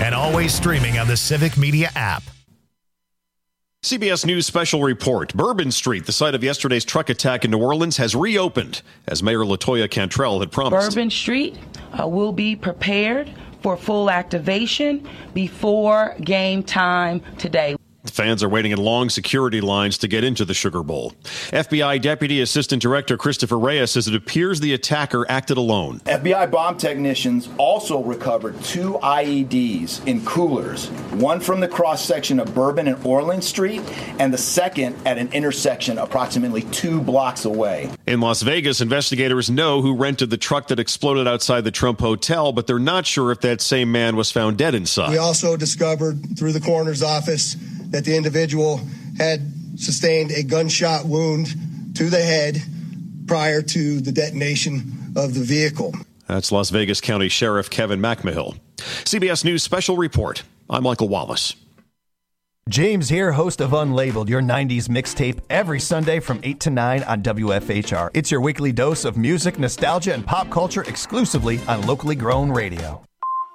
and always streaming on the Civic Media app. CBS News special report. Bourbon Street, the site of yesterday's truck attack in New Orleans, has reopened, as Mayor LaToya Cantrell had promised. Bourbon Street will be prepared for full activation before game time today. Fans are waiting in long security lines to get into the Sugar Bowl. FBI Deputy Assistant Director Christopher Reyes says it appears the attacker acted alone. FBI bomb technicians also recovered 2 IEDs in coolers, one from the cross-section of Bourbon and Orleans Street, and the second at an intersection approximately 2 blocks away. In Las Vegas, investigators know who rented the truck that exploded outside the Trump Hotel, but they're not sure if that same man was found dead inside. We also discovered through the coroner's office that the individual had sustained a gunshot wound to the head prior to the detonation of the vehicle. That's Las Vegas County Sheriff Kevin McMahill. CBS News Special Report. I'm Michael Wallace. James here, host of Unlabeled, your 90s mixtape, every Sunday from 8 to 9 on WFHR. It's your weekly dose of music, nostalgia, and pop culture exclusively on locally grown radio.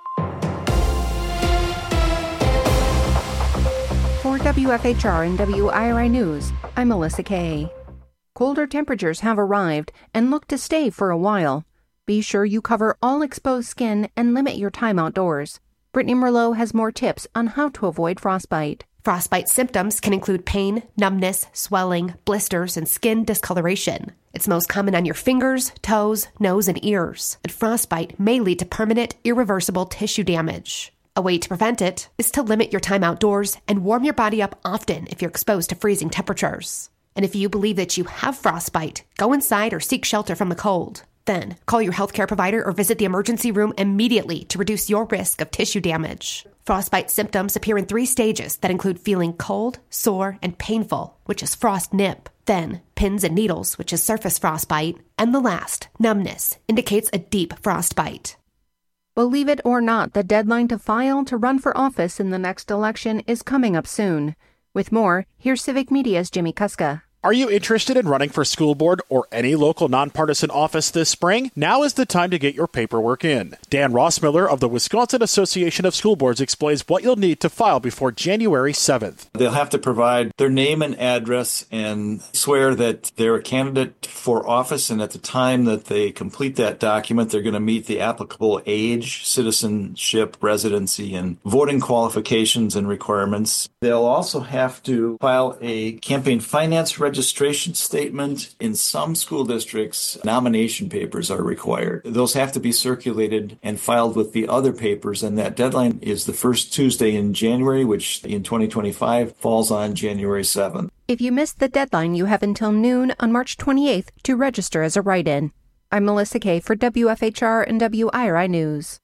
For WFHR and WIRI News, I'm Melissa Kay. Colder temperatures have arrived and look to stay for a while. Be sure you cover all exposed skin and limit your time outdoors. Brittany Merlot has more tips on how to avoid frostbite. Frostbite symptoms can include pain, numbness, swelling, blisters, and skin discoloration. It's most common on your fingers, toes, nose, and ears. And frostbite may lead to permanent, irreversible tissue damage. A way to prevent it is to limit your time outdoors and warm your body up often if you're exposed to freezing temperatures. And if you believe that you have frostbite, go inside or seek shelter from the cold. Then, call your healthcare provider or visit the emergency room immediately to reduce your risk of tissue damage. Frostbite symptoms appear in 3 stages that include feeling cold, sore, and painful, which is frost nip. Then, pins and needles, which is surface frostbite. And the last, numbness, indicates a deep frostbite. Believe it or not, the deadline to file to run for office in the next election is coming up soon. With more, here's Civic Media's Jimmy Kuska. Are you interested in running for school board or any local nonpartisan office this spring? Now is the time to get your paperwork in. Dan Rossmiller of the Wisconsin Association of School Boards explains what you'll need to file before January 7th. They'll have to provide their name and address and swear that they're a candidate for office, and at the time that they complete that document, they're going to meet the applicable age, citizenship, residency, and voting qualifications and requirements. They'll also have to file a campaign finance registration statement. In some school districts, nomination papers are required. Those have to be circulated and filed with the other papers, and that deadline is the first Tuesday in January, which in 2025 falls on January 7th. If you missed the deadline, you have until noon on March 28th to register as a write-in. I'm Melissa Kay for WFHR and WIRI News.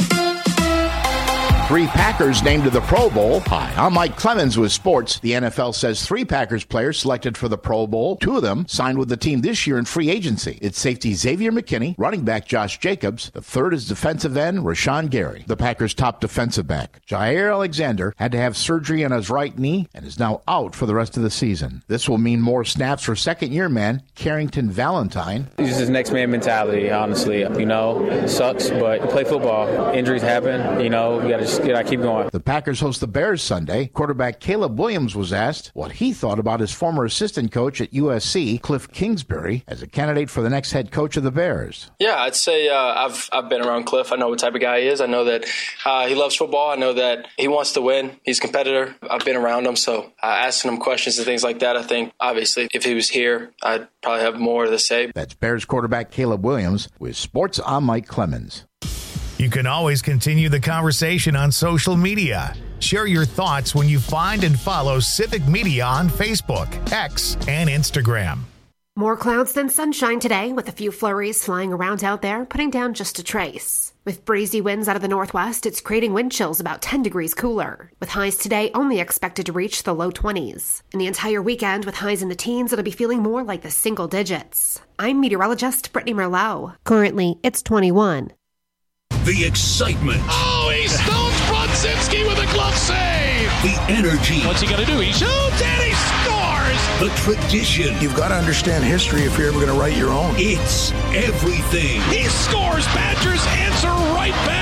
3 Packers named to the Pro Bowl. Hi, I'm Mike Clemens with sports. The NFL says 3 Packers players selected for the Pro Bowl. 2 of them signed with the team this year in free agency. It's safety Xavier McKinney, running back Josh Jacobs. The third is defensive end Rashawn Gary, the Packers' top defensive back. Jair Alexander had to have surgery on his right knee and is now out for the rest of the season. This will mean more snaps for second-year man Carrington Valentine. It's just next man mentality, honestly. It sucks, but you play football. Injuries happen, you gotta keep going. The Packers host the Bears Sunday. Quarterback Caleb Williams was asked what he thought about his former assistant coach at USC, Cliff Kingsbury, as a candidate for the next head coach of the Bears. Yeah, I'd say I've been around Cliff. I know what type of guy he is. I know that he loves football. I know that he wants to win. He's a competitor. I've been around him, so asking him questions and things like that, I think, obviously, if he was here, I'd probably have more to say. That's Bears quarterback Caleb Williams with Sports. I'm Mike Clemens. You can always continue the conversation on social media. Share your thoughts when you find and follow Civic Media on Facebook, X, and Instagram. More clouds than sunshine today, with a few flurries flying around out there, putting down just a trace. With breezy winds out of the northwest, it's creating wind chills about 10 degrees cooler, with highs today only expected to reach the low 20s. And the entire weekend, with highs in the teens, it'll be feeling more like the single digits. I'm meteorologist Brittany Merlot. Currently, it's 21. The excitement. Oh, he stones Brodzinski with a glove save. The energy. What's he going to do? He shoots and he scores. The tradition. You've got to understand history if you're ever going to write your own. It's everything. He scores. Badgers answer right back.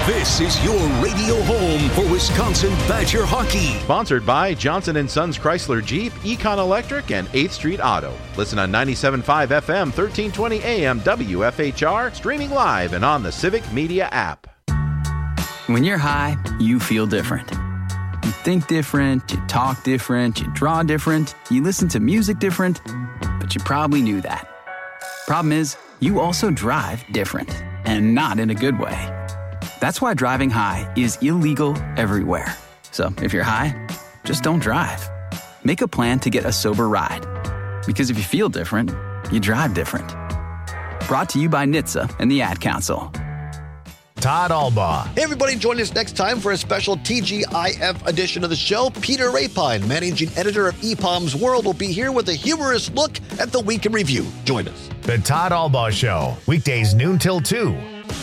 This is your radio home for Wisconsin Badger hockey. Sponsored by Johnson & Sons Chrysler Jeep, Econ Electric, and 8th Street Auto. Listen on 97.5 FM, 1320 AM, WFHR, streaming live and on the Civic Media app. When you're high, you feel different. You think different, you talk different, you draw different, you listen to music different, but you probably knew that. Problem is, you also drive different, and not in a good way. That's why driving high is illegal everywhere. So if you're high, just don't drive. Make a plan to get a sober ride. Because if you feel different, you drive different. Brought to you by NHTSA and the Ad Council. Todd Albaugh. Hey, everybody, join us next time for a special TGIF edition of the show. Peter Rapine, managing editor of EPOM's World, will be here with a humorous look at the week in review. Join us. The Todd Albaugh Show, weekdays noon till 2.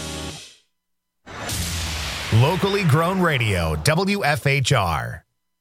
Locally grown radio, WFHR.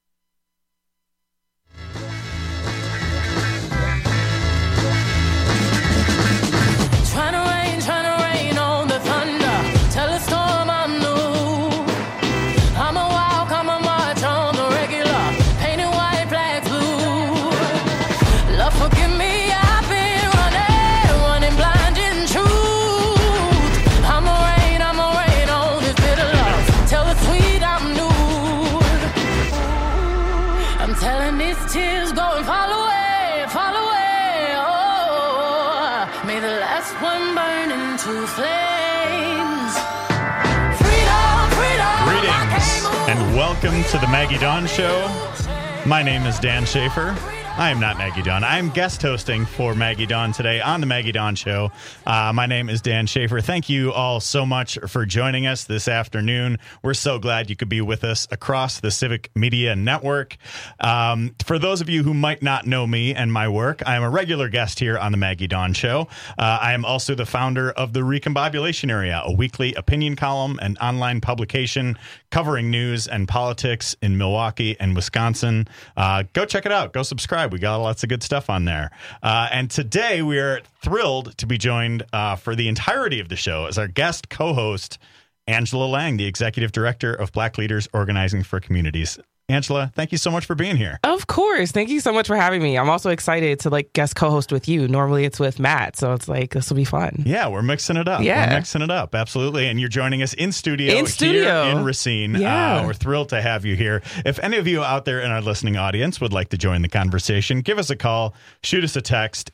Welcome to the Maggie Dawn Show. My name is Dan Schaefer. I am not Maggie Dawn. I'm guest hosting for Maggie Dawn today on the Maggie Dawn Show. My name is Dan Schaefer. Thank you all so much for joining us this afternoon. We're so glad you could be with us across the Civic Media Network. For those of you who might not know me and my work, I am a regular guest here on the Maggie Dawn Show. I am also the founder of the Recombobulation Area, a weekly opinion column and online publication covering news and politics in Milwaukee and Wisconsin. Go check it out. Go subscribe. We got lots of good stuff on there. And today we are thrilled to be joined for the entirety of the show as our guest co-host, Angela Lang, the executive director of Black Leaders Organizing for Communities. Angela, thank you so much for being here. Of course. Thank you so much for having me. I'm also excited to guest co-host with you. Normally it's with Matt, so it's this will be fun. Yeah, we're mixing it up. Yeah. We're mixing it up. Absolutely. And you're joining us in studio here in Racine. Yeah. We're thrilled to have you here. If any of you out there in our listening audience would like to join the conversation, give us a call, shoot us a text.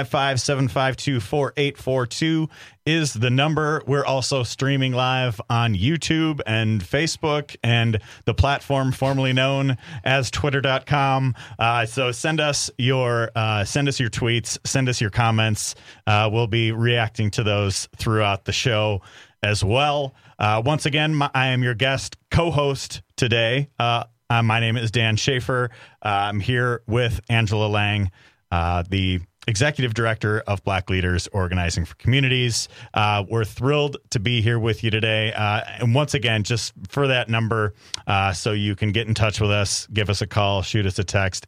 855-752-4842 is the number. We're also streaming live on YouTube and Facebook and the platform formerly known as Twitter.com. So send us your tweets, send us your comments. We'll be reacting to those throughout the show as well. Once again, I am your guest co-host today. My name is Dan Schaefer. I'm here with Angela Lang, the executive director of Black Leaders Organizing for Communities. We're thrilled to be here with you today. And once again, just for that number, so you can get in touch with us, give us a call, shoot us a text,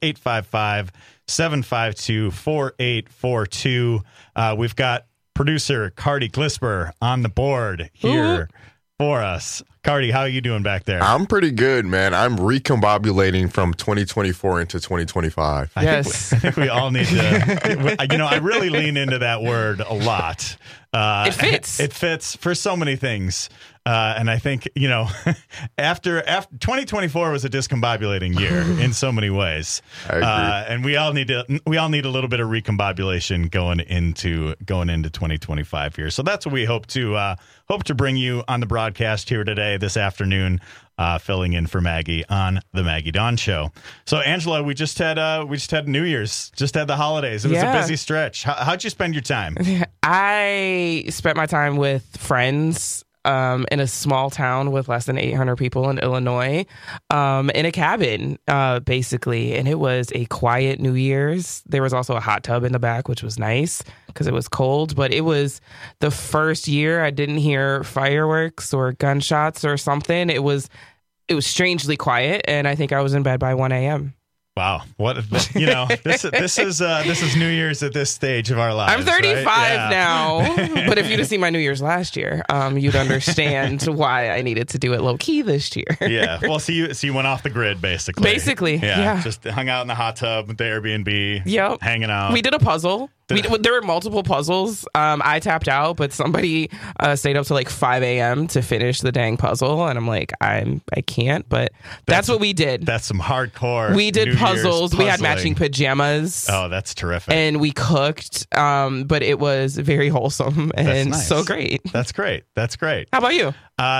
855-752-4842. We've got producer Cardi Glisper on the board here for us. Cardi, how are you doing back there? I'm pretty good, man. I'm recombobulating from 2024 into 2025. Yes. I think we all need to, I really lean into that word a lot. It fits. It fits for so many things. And I think, after 2024 was a discombobulating year in so many ways. I agree. And we all need a little bit of recombobulation going into 2025 here. So that's what we hope to bring you on the broadcast here today, this afternoon, filling in for Maggie on the Maggie Dawn Show. So Angela, we just had New Year's, just had the holidays. It was a busy stretch. How'd you spend your time? I spent my time with friends. In a small town with less than 800 people in Illinois, in a cabin, basically. And it was a quiet New Year's. There was also a hot tub in the back, which was nice because it was cold. But it was the first year I didn't hear fireworks or gunshots or something. It was strangely quiet. And I think I was in bed by 1 a.m. Wow, what this is New Year's at this stage of our lives. I'm 35 right? now, but if you'd have seen my New Year's last year, you'd understand why I needed to do it low key this year. Yeah, well, so you went off the grid basically. Basically, yeah. Just hung out in the hot tub with the Airbnb. Yep, hanging out. We did a puzzle. There were multiple puzzles. I tapped out, but somebody stayed up to like 5 a.m. to finish the dang puzzle, and I'm like, I can't. But that's what we did. That's some hardcore. We did New puzzles. Year's We had puzzling. matching pajamas. Oh, that's terrific. And we cooked. But it was very wholesome and nice. so great. That's great. How about you?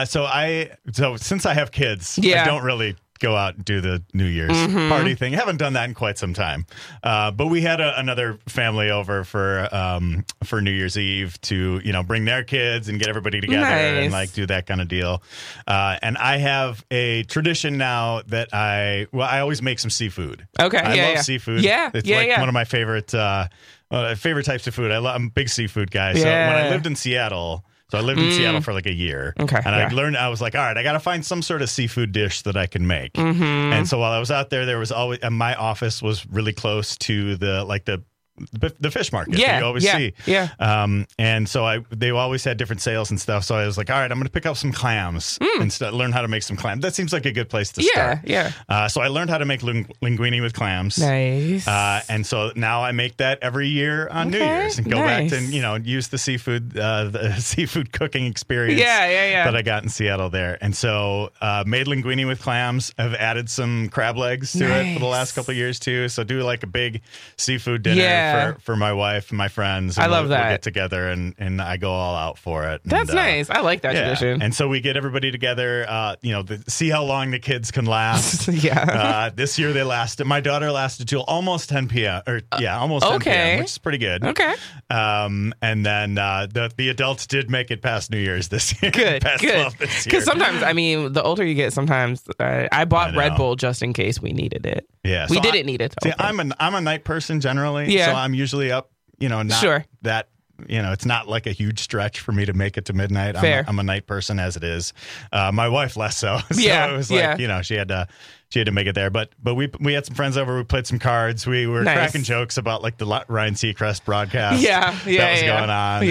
So since I have kids, Yeah. I don't really go out and do the New Year's party thing. Haven't done that in quite some time. But we had another family over for New Year's Eve to, bring their kids and get everybody together and like do that kind of deal. And I have a tradition now that I always make some seafood. Okay. I love seafood. Yeah. It's yeah. one of my favorite types of food. I'm a big seafood guy. So Yeah. when I lived in Seattle, I lived in Seattle for like a year. Okay. And I was like, all right, I got to find some sort of seafood dish that I can make. Mm-hmm. And so while I was out there was always, my office was really close to the fish market that you always see. Yeah. And so they always had different sales and stuff. So I was like, all right, I'm going to pick up some clams and learn how to make some clams. That seems like a good place to start. Yeah. So I learned how to make linguine with clams. Nice. And so now I make that every year on New Year's and go back and use the seafood cooking experience that I got in Seattle there. And so made linguine with clams. I've added some crab legs to it for the last couple of years too. So do like a big seafood dinner for my wife and my friends. And I love that. We'll get together and I go all out for it. That's nice. I like that tradition. And so we get everybody together, see how long the kids can last. This year they lasted. My daughter lasted till almost 10 p.m. Almost 10 p.m., which is pretty good. Okay. And then the adults did make it past New Year's this year. Good. Because sometimes, the older you get, sometimes I bought Red Bull just in case we needed it. Yeah, we didn't need it. See, I'm a night person generally. Yeah. So I'm usually up, not that, it's not like a huge stretch for me to make it to midnight. Fair. I'm a night person as it is. My wife less so. So it was like, she had to make it there. But we had some friends over. We played some cards. We were cracking jokes about like the Ryan Seacrest broadcast. That was going on.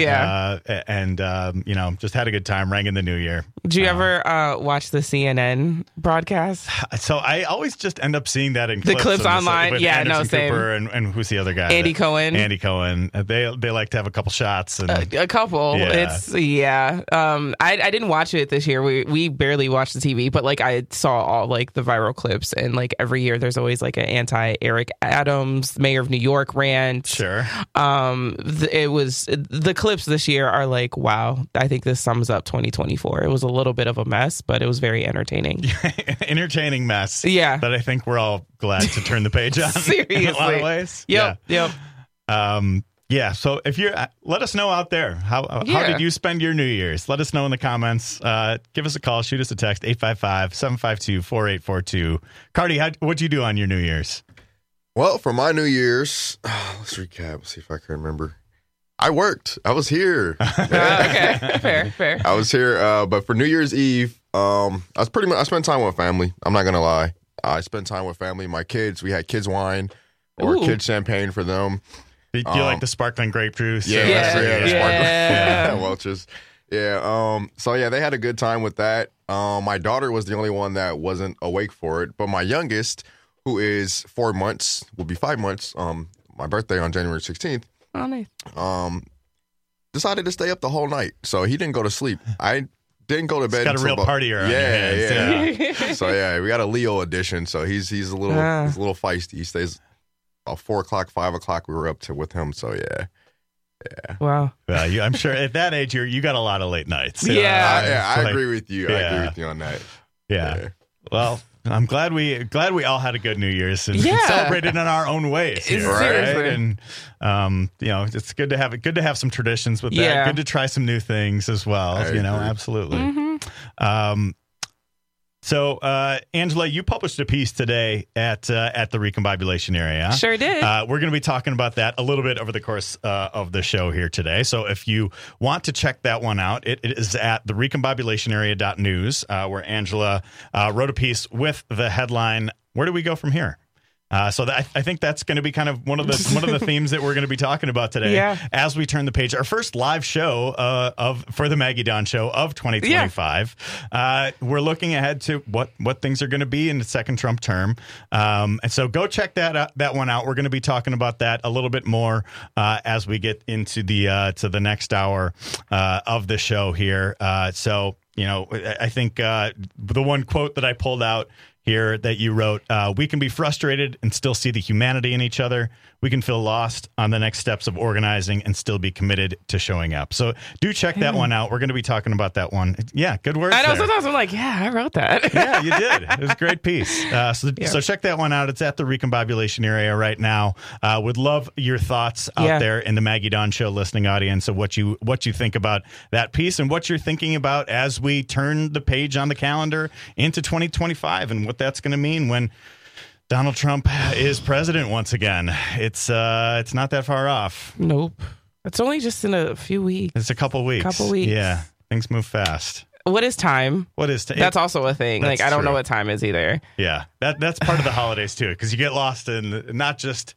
And just had a good time. Rang in the new year. Did you ever watch the CNN broadcast? So I always just end up seeing that in the clips online. With Anderson Cooper and who's the other guy? Andy Cohen. Andy Cohen. They like to have a couple shots. And, a couple. Yeah. I didn't watch it this year. We barely watched the TV, but like I saw all like the viral clips, and like every year there's always like an anti-Eric Adams, mayor of New York rant. Sure. It was the clips this year are like, wow, I think this sums up 2024. It was a little bit of a mess, but it was very entertaining. Entertaining mess. Yeah. That I think we're all glad to turn the page on. Seriously. In a lot of ways. Yep. So if you're, let us know out there. How did you spend your New Year's? Let us know in the comments. Give us a call. Shoot us a text, 855-752-4842. Cardi, what'd you do on your New Year's? Well, for my New Year's, let's recap. Let's see if I can remember. I worked. I was here. Okay, fair. I was here, but for New Year's Eve, I spent time with family. I'm not gonna lie. I spent time with family. My kids. We had kids wine or kids champagne for them. Do you like the sparkling grape juice? Yeah. Welch's. Yeah. So yeah, they had a good time with that. My daughter was the only one that wasn't awake for it, but my youngest, who is 4 months, will be 5 months. My birthday on January 16th. Oh, nice. Decided to stay up the whole night, so he didn't go to sleep. I didn't go to bed. Got a real partier on your hands. Yeah. So yeah, we got a Leo edition. So he's a little feisty. He stays about 4 o'clock, 5 o'clock. We were up with him. So yeah. Wow. Well, I'm sure at that age you got a lot of late nights. I agree with you. I agree with you on that. Yeah. Well, I'm glad we all had a good New Year's and celebrated in our own ways. Here, right? And it's good to have some traditions with that. Yeah. Good to try some new things as well. Absolutely. Mm-hmm. So, Angela, you published a piece today at the Recombobulation area. Sure did. We're going to be talking about that a little bit over the course of the show here today. So if you want to check that one out, it is at therecombobulationarea.news, where Angela wrote a piece with the headline, "Where do we go from here?" So I think that's going to be kind of one of the themes that we're going to be talking about today as we turn the page. Our first live show for the Maggie Dawn Show of 2025. We're looking ahead to what things are going to be in the second Trump term. And so go check that one out. We're going to be talking about that a little bit more as we get into the next hour of the show here. So, I think the one quote that I pulled out here that you wrote, we can be frustrated and still see the humanity in each other. We can feel lost on the next steps of organizing and still be committed to showing up. So do check that one out. We're going to be talking about that one. Yeah, good words. I know, there. sometimes I'm like, I wrote that. Yeah, you did. It was a great piece. So check that one out. It's at the Recombobulation area right now. Would love your thoughts out there in the Maggie Dawn Show listening audience of what you think about that piece and what you're thinking about as we turn the page on the calendar into 2025 and what that's going to mean when Donald Trump is president once again. It's not that far off. Nope. It's only just in a few weeks. It's a couple weeks. Yeah. Things move fast. What is time? That's also a thing. Like, I don't know what time is either. Yeah. That's part of the holidays too, because you get lost in not just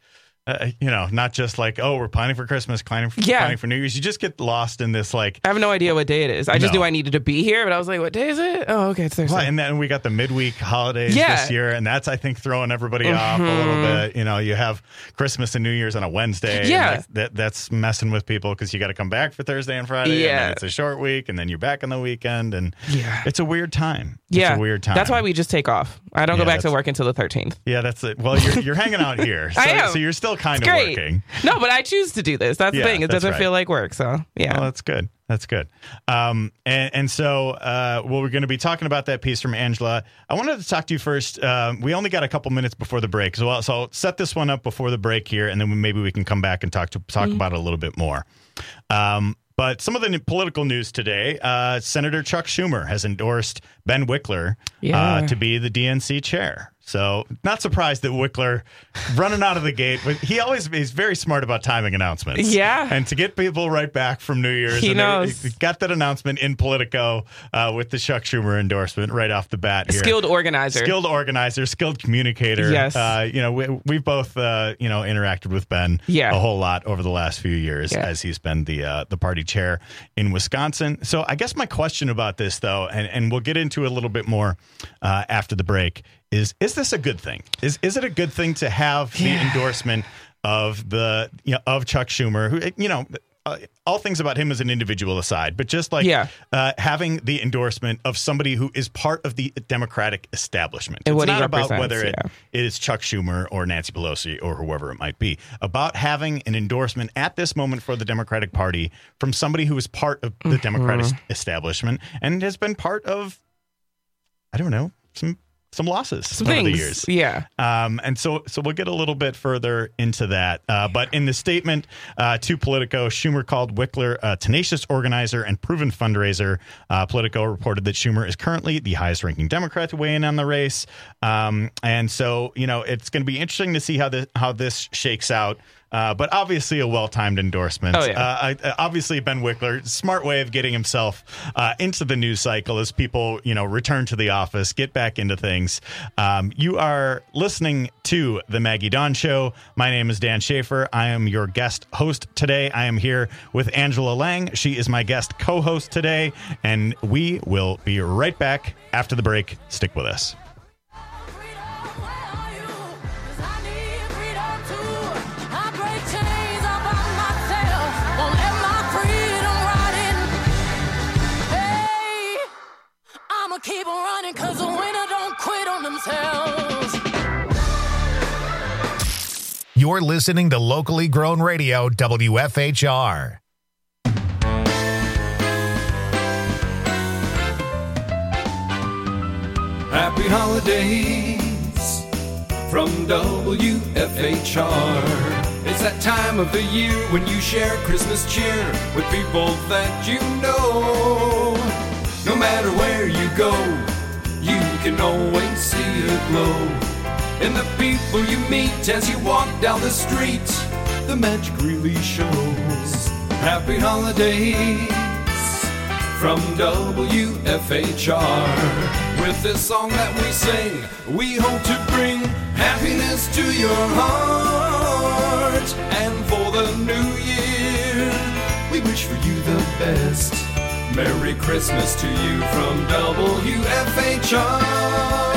like, oh, we're planning for Christmas, planning for New Year's. You just get lost in this, like... I have no idea what day it is. I just knew I needed to be here, but I was like, what day is it? Oh, okay, it's Thursday. Well, and then we got the midweek holidays this year, and that's, I think, throwing everybody off a little bit. You have Christmas and New Year's on a Wednesday. Yeah. And that's messing with people because you got to come back for Thursday and Friday, and then it's a short week, and then you're back on the weekend, and it's a weird time. Yeah. It's a weird time. That's why we just take off. I don't go back to work until the 13th. Yeah, that's it. Well, you're hanging out here. So, I am. So you're still kind of working. No, but I choose to do this. That's the thing. It doesn't feel like work. So, yeah. Well, that's good. That's good. And so we're going to be talking about that piece from Angela. I wanted to talk to you first. We only got a couple minutes before the break. So I'll set this one up before the break here, and then maybe we can come back and talk about it a little bit more. But some of the political news today, Senator Chuck Schumer has endorsed Ben Wickler to be the DNC chair. So not surprised that Wickler running out of the gate. He's very smart about timing announcements. Yeah. And to get people right back from New Year's. He knows. He got that announcement in Politico with the Chuck Schumer endorsement right off the bat here. Skilled organizer, skilled communicator. Yes. We've both, interacted with Ben a whole lot over the last few years as he's been the party chair in Wisconsin. So I guess my question about this, though, and we'll get into it a little bit more after the break, is this a good thing? Is it a good thing to have the endorsement of of Chuck Schumer, who all things about him as an individual aside, but just like having the endorsement of somebody who is part of the Democratic establishment. And it's what not he about represents, whether it is Chuck Schumer or Nancy Pelosi or whoever it might be, about having an endorsement at this moment for the Democratic Party from somebody who is part of the Democratic establishment and has been part of, I don't know, some losses over the years. Yeah. And so we'll get a little bit further into that. But in the statement to Politico, Schumer called Wickler a tenacious organizer and proven fundraiser. Politico reported that Schumer is currently the highest ranking Democrat to weigh in on the race. And so, it's going to be interesting to see how this shakes out. But obviously a well-timed endorsement. Oh, yeah. Obviously, Ben Wickler, smart way of getting himself into the news cycle as people, return to the office, get back into things. You are listening to The Maggie Dawn Show. My name is Dan Schaefer. I am your guest host today. I am here with Angela Lang. She is my guest co-host today, and we will be right back after the break. Stick with us. Keep on running, cause the winner don't quit on themselves. You're listening to locally grown radio, WFHR. Happy holidays from WFHR. It's that time of the year when you share Christmas cheer with people that you know. No matter where you go, you can always see a glow in the people you meet as you walk down the street. The magic really shows. Happy holidays from WFHR. With this song that we sing, we hope to bring happiness to your heart. And for the new year, we wish for you the best. Merry Christmas to you from WFHR.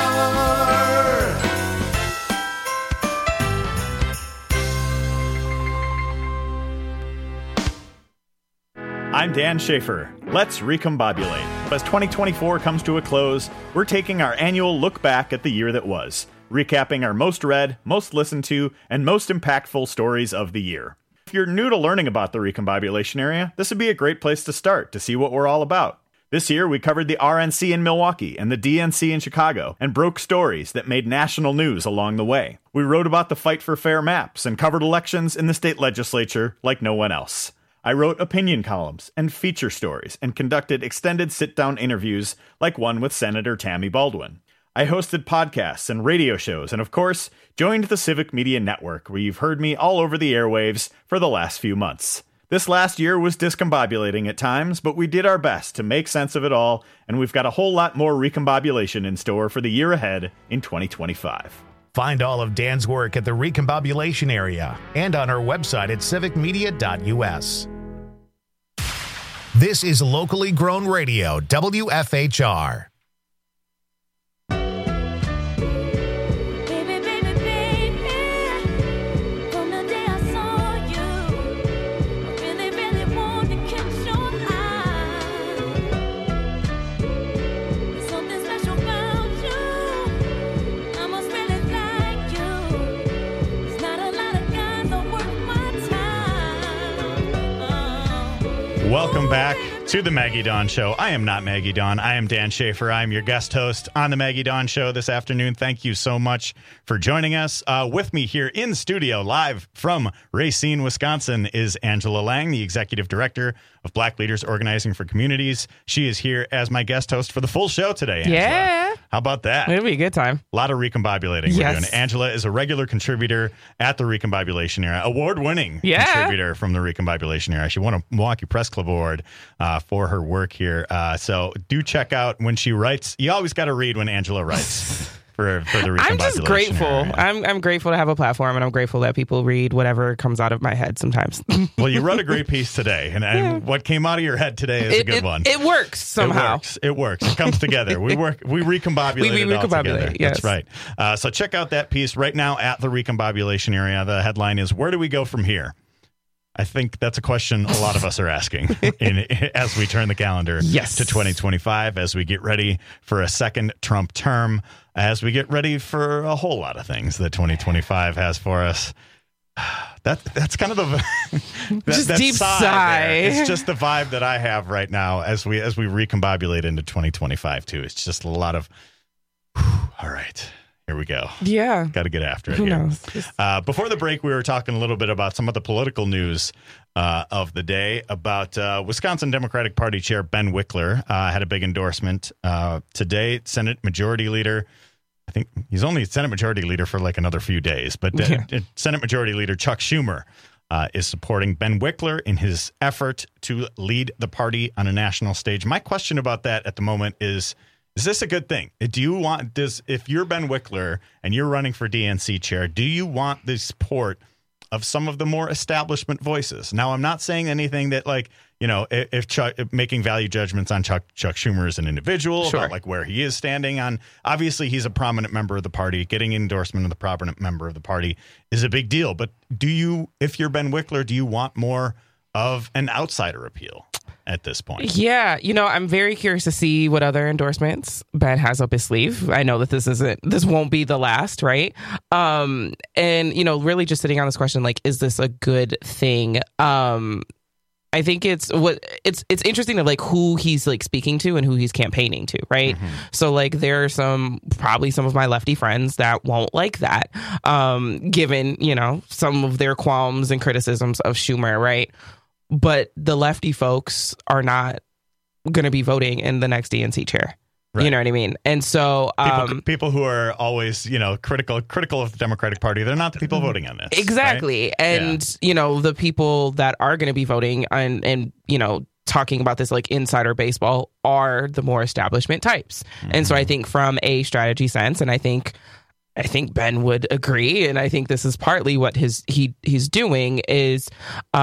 I'm Dan Schaefer. Let's recombobulate. As 2024 comes to a close, we're taking our annual look back at the year that was, recapping our most read, most listened to, and most impactful stories of the year. If you're new to learning about the recombobulation area, this would be a great place to start to see what we're all about. This year, we covered the RNC in Milwaukee and the DNC in Chicago and broke stories that made national news along the way. We wrote about the fight for fair maps and covered elections in the state legislature like no one else. I wrote opinion columns and feature stories and conducted extended sit-down interviews like one with Senator Tammy Baldwin. I hosted podcasts and radio shows and, of course, joined the Civic Media Network, where you've heard me all over the airwaves for the last few months. This last year was discombobulating at times, but we did our best to make sense of it all, and we've got a whole lot more recombobulation in store for the year ahead in 2025. Find all of Dan's work at the recombobulation area and on our website at civicmedia.us. This is locally grown radio, WFHR. Welcome back to the Maggie Dawn Show. I am not Maggie Dawn. I am Dan Schaefer. I'm your guest host on the Maggie Dawn Show this afternoon. Thank you so much for joining us. With me here in studio, live from Racine, Wisconsin, is Angela Lang, the Executive Director of Black Leaders Organizing for Communities. She is here as my guest host for the full show today, Angela. Yeah. How about that? It'll be a good time. A lot of recombobulating we're doing. Angela is a regular contributor at the Recombobulation Era, award-winning contributor from the Recombobulation Era. She won a Milwaukee Press Club Award for her work here. So do check out when she writes. You always got to read when Angela writes. For the Recombobulation I'm just grateful. Era. I'm grateful to have a platform, and I'm grateful that people read whatever comes out of my head sometimes. Well, you wrote a great piece today, and what came out of your head today is a good one. It works somehow. It works. It comes together. We recombobulate it all together. Yes. That's right. So check out that piece right now at the Recombobulation Area. The headline is, "Where do we go from here?" I think that's a question a lot of us are asking as we turn the calendar to 2025, as we get ready for a second Trump term, as we get ready for a whole lot of things that 2025 has for us. That's kind of the that deep sigh. It's just the vibe that I have right now as we recombobulate into 2025 too. It's just a lot of all right. Here we go. Yeah. Got to get after it. Who here. knows? Before the break, we were talking a little bit about some of the political news of the day about Wisconsin Democratic Party Chair Ben Wickler had a big endorsement today. Senate Majority Leader, I think he's only Senate Majority Leader for like another few days, but Senate Majority Leader Chuck Schumer is supporting Ben Wickler in his effort to lead the party on a national stage. My question about that at the moment is this a good thing? If you're Ben Wickler and you're running for DNC chair, do you want the support of some of the more establishment voices? Now, I'm not saying anything that if making value judgments on Chuck Schumer as an individual, about like where he is standing on. Obviously, he's a prominent member of the party. Getting endorsement of the prominent member of the party is a big deal. But if you're Ben Wickler, do you want more of an outsider appeal at this point? Yeah, I'm very curious to see what other endorsements Ben has up his sleeve. I know that this won't be the last, right? And really just sitting on this question, like, is this a good thing? I think it's interesting to like who he's like speaking to and who he's campaigning to, right? Mm-hmm. So like there are probably some of my lefty friends that won't like that, given some of their qualms and criticisms of Schumer, right? But the lefty folks are not going to be voting in the next DNC chair. Right. You know what I mean? And so people who are always, critical of the Democratic Party, they're not the people voting on this. Exactly. Right? And, the people that are going to be voting and talking about this like insider baseball are the more establishment types. And so I think from a strategy sense, and I think Ben would agree, and I think this is partly what he's doing is,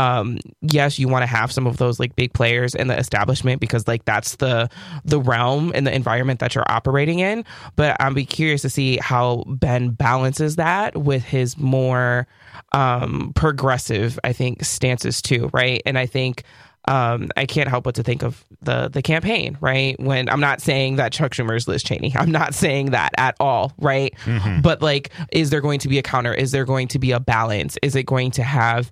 yes, you want to have some of those like big players in the establishment because like that's the realm and the environment that you're operating in. But I'd be curious to see how Ben balances that with his more progressive, I think, stances too, right? And I think I can't help but to think of the campaign, right? When I'm not saying that Chuck Schumer is Liz Cheney. I'm not saying that at all, right? But like, is there going to be a counter? Is there going to be a balance? Is it going to have,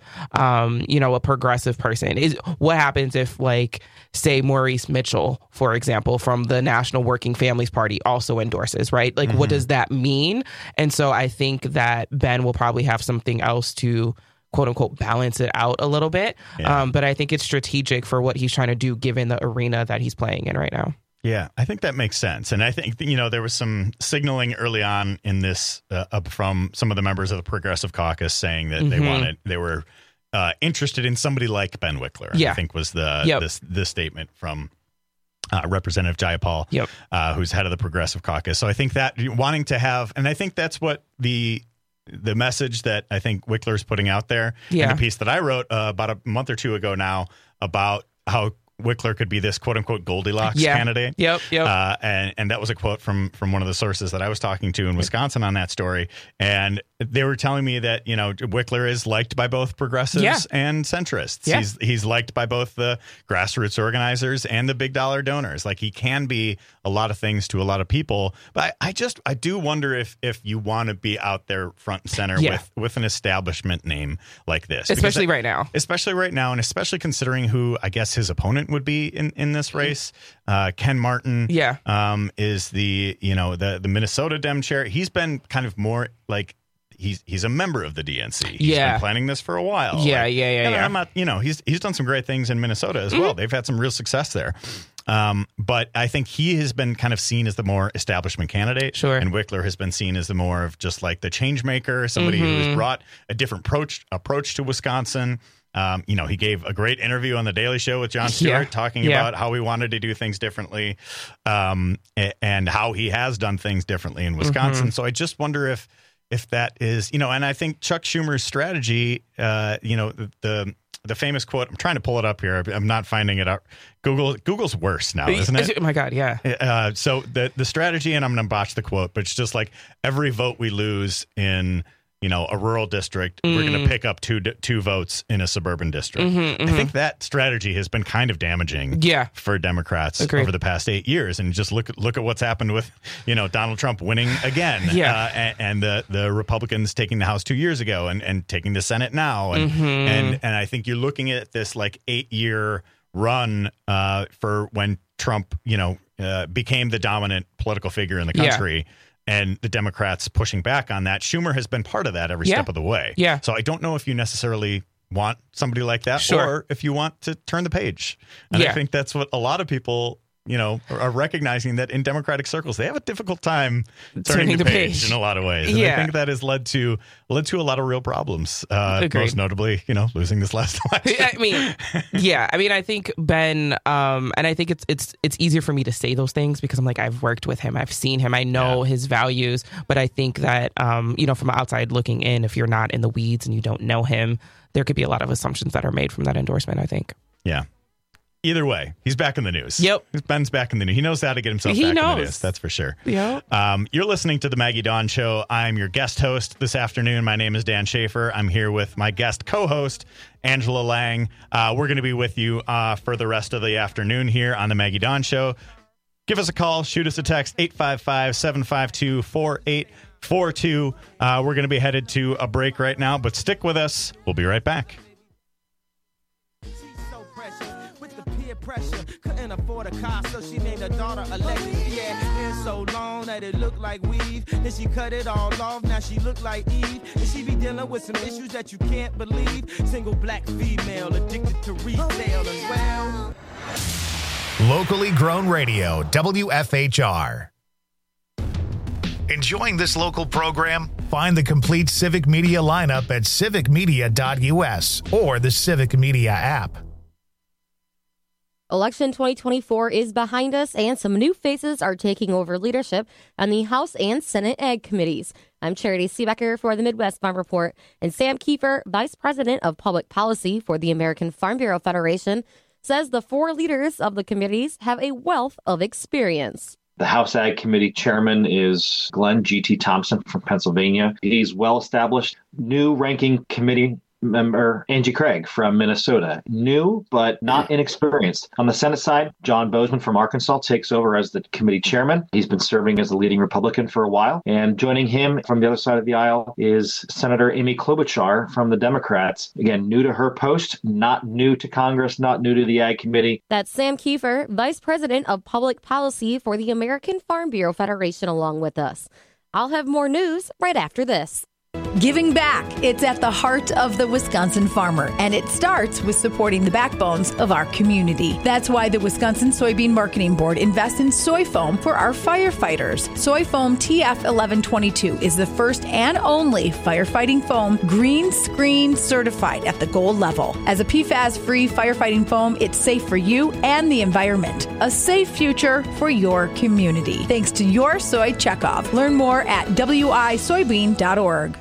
a progressive person? What happens if, like, say Maurice Mitchell, for example, from the National Working Families Party also endorses, right? Like, what does that mean? And so I think that Ben will probably have something else to quote unquote balance it out a little bit. Yeah. But I think it's strategic for what he's trying to do given the arena that he's playing in right now. Yeah, I think that makes sense. And I think, there was some signaling early on in this from some of the members of the Progressive Caucus saying that they were interested in somebody like Ben Wickler, I think was the statement from Representative Jayapal, who's head of the Progressive Caucus. So I think that wanting to have, and I think that's what the message that I think Wickler's putting out there in the piece that I wrote about a month or two ago now about how Wickler could be this quote unquote Goldilocks candidate. Yep. And that was a quote from one of the sources that I was talking to in Wisconsin on that story. And they were telling me that, Wickler is liked by both progressives and centrists. Yeah. He's liked by both the grassroots organizers and the big dollar donors. Like, he can be a lot of things to a lot of people. But I do wonder if you want to be out there front and center with an establishment name like this. Especially right now. Especially right now, and especially considering who I guess his opponent would be in this race. Ken Martin is the Minnesota Dem chair. He's been kind of more like he's a member of the DNC. He's been planning this for a while. I'm not, he's done some great things in Minnesota as well. They've had some real success there. But I think he has been kind of seen as the more establishment candidate. Sure. And Wickler has been seen as the more of just like the change maker, somebody who has brought a different approach to Wisconsin. He gave a great interview on The Daily Show with Jon Stewart talking about how he wanted to do things differently, and how he has done things differently in Wisconsin. So I just wonder if that is, and I think Chuck Schumer's strategy, the famous quote, I'm trying to pull it up here. I'm not finding it out. Google's worse now, isn't it? Oh my God, yeah. So the strategy, and I'm going to botch the quote, but it's just like every vote we lose in a rural district, we're going to pick up two votes in a suburban district. I think that strategy has been kind of damaging for Democrats over the past 8 years. And just look at what's happened with, Donald Trump winning again and the Republicans taking the House 2 years ago and taking the Senate now. And I think you're looking at this like 8-year run for when Trump, became the dominant political figure in the country. And the Democrats pushing back on that. Schumer has been part of that every step of the way. Yeah. So I don't know if you necessarily want somebody like that or if you want to turn the page. And I think that's what a lot of people, are recognizing, that in Democratic circles, they have a difficult time turning the page in a lot of ways. And I think that has led to a lot of real problems. Most notably, losing this last election. I think Ben, and I think it's easier for me to say those things because I'm like, I've worked with him. I've seen him. I know his values. But I think that, from outside looking in, if you're not in the weeds and you don't know him, there could be a lot of assumptions that are made from that endorsement, I think. Yeah. Either way, he's back in the news. Yep. Ben's back in the news. He knows how to get himself back in the news. That's for sure. Yep. You're listening to The Maggie Dawn Show. I'm your guest host this afternoon. My name is Dan Schaefer. I'm here with my guest co-host, Angela Lang. We're going to be with you for the rest of the afternoon here on The Maggie Dawn Show. Give us a call. Shoot us a text, 855-752-4842. We're going to be headed to a break right now, but stick with us. We'll be right back. Pressure, couldn't afford a car, so she named her daughter Alexis. Yeah, hair so long that it looked like weave. Then she cut it all off, now she look like Eve. And she be dealing with some issues that you can't believe. Single black female, addicted to retail as well. Locally grown radio, WFHR. Enjoying this local program? Find the complete Civic Media lineup at civicmedia.us or the Civic Media app. Election 2024 is behind us, and some new faces are taking over leadership on the House and Senate Ag Committees. I'm Charity Seebecker for the Midwest Farm Report, and Sam Kiefer, Vice President of Public Policy for the American Farm Bureau Federation, says the 4 leaders of the committees have a wealth of experience. The House Ag Committee chairman is Glenn G.T. Thompson from Pennsylvania. He's well-established. New ranking committee member Angie Craig from Minnesota. New, but not inexperienced. On the Senate side, John Bozeman from Arkansas takes over as the committee chairman. He's been serving as the leading Republican for a while. And joining him from the other side of the aisle is Senator Amy Klobuchar from the Democrats. Again, new to her post, not new to Congress, not new to the Ag Committee. That's Sam Kiefer, Vice President of Public Policy for the American Farm Bureau Federation, along with us. I'll have more news right after this. Giving back. It's at the heart of the Wisconsin farmer, and it starts with supporting the backbones of our community. That's why the Wisconsin Soybean Marketing Board invests in soy foam for our firefighters. Soy foam TF1122 is the first and only firefighting foam green screen certified at the gold level. As a PFAS-free firefighting foam, it's safe for you and the environment. A safe future for your community. Thanks to your soy checkoff. Learn more at wisoybean.org.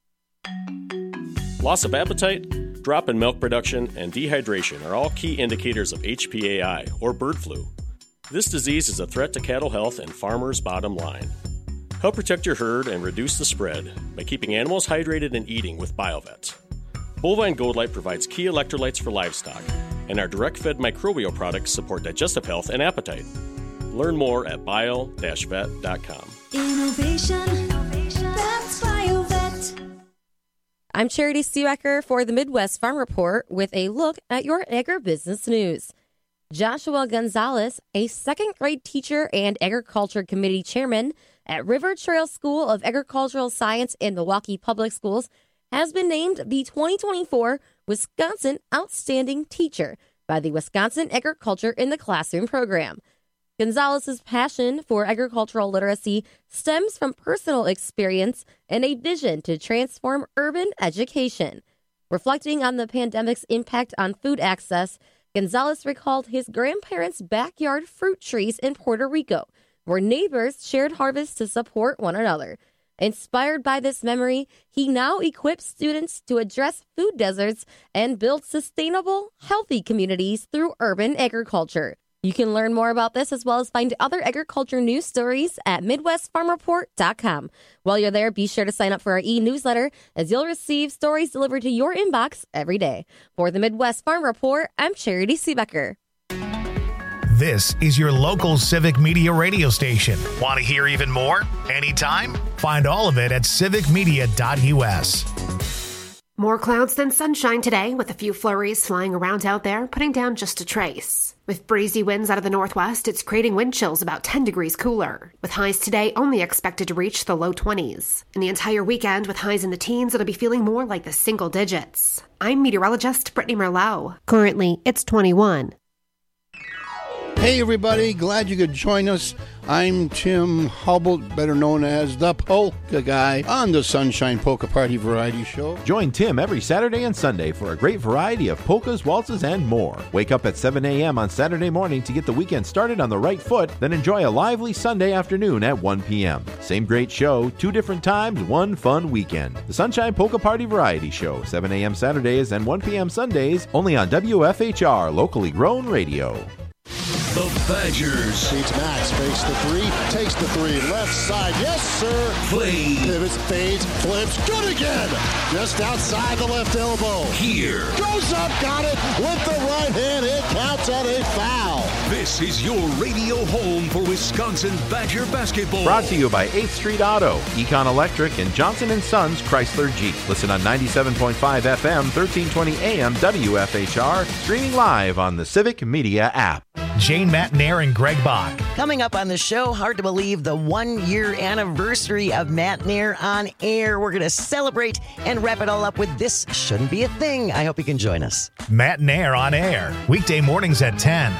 Loss of appetite, drop in milk production, and dehydration are all key indicators of HPAI, or bird flu. This disease is a threat to cattle health and farmers' bottom line. Help protect your herd and reduce the spread by keeping animals hydrated and eating with BioVet. Bovine Gold Light provides key electrolytes for livestock, and our direct-fed microbial products support digestive health and appetite. Learn more at bio-vet.com. Innovation, that's BioVet. I'm Charity Seebecker for the Midwest Farm Report with a look at your agribusiness news. Joshua Gonzalez, a second-grade teacher and agriculture committee chairman at River Trail School of Agricultural Science in Milwaukee Public Schools, has been named the 2024 Wisconsin Outstanding Teacher by the Wisconsin Agriculture in the Classroom program. Gonzalez's passion for agricultural literacy stems from personal experience and a vision to transform urban education. Reflecting on the pandemic's impact on food access, Gonzalez recalled his grandparents' backyard fruit trees in Puerto Rico, where neighbors shared harvests to support one another. Inspired by this memory, he now equips students to address food deserts and build sustainable, healthy communities through urban agriculture. You can learn more about this as well as find other agriculture news stories at MidwestFarmReport.com. While you're there, be sure to sign up for our e-newsletter as you'll receive stories delivered to your inbox every day. For the Midwest Farm Report, I'm Charity Seebecker. This is your local Civic Media radio station. Want to hear even more? Anytime? Find all of it at civicmedia.us. More clouds than sunshine today, with a few flurries flying around out there, putting down just a trace. With breezy winds out of the northwest, it's creating wind chills about 10 degrees cooler, with highs today only expected to reach the low 20s. And the entire weekend, with highs in the teens, it'll be feeling more like the single digits. I'm meteorologist Brittany Merlot. Currently, it's 21. Hey everybody, glad you could join us. I'm Tim Hubble, better known as the Polka Guy, on the Sunshine Polka Party Variety Show. Join Tim every Saturday and Sunday for a great variety of polkas, waltzes, and more. Wake up at 7 a.m. on Saturday morning to get the weekend started on the right foot, then enjoy a lively Sunday afternoon at 1 p.m. Same great show, 2 different times, one fun weekend. The Sunshine Polka Party Variety Show, 7 a.m. Saturdays and 1 p.m. Sundays, only on WFHR, locally grown radio. The Badgers. Beats Max, fakes the three, takes the three, left side, yes sir. Play. Pivots, fades, flips, good again. Just outside the left elbow. Here. Goes up, got it, with the right hand, it counts at a foul. This is your radio home for Wisconsin Badger basketball. Brought to you by 8th Street Auto, Econ Electric, and Johnson & Sons Chrysler Jeep. Listen on 97.5 FM, 1320 AM, WFHR, streaming live on the Civic Media app. Jane Matnair and Greg Bach. Coming up on the show, hard to believe the 1-year anniversary of Matnair on Air. We're going to celebrate and wrap it all up with This Shouldn't Be a Thing. I hope you can join us. Matnair on Air, weekday mornings at 10.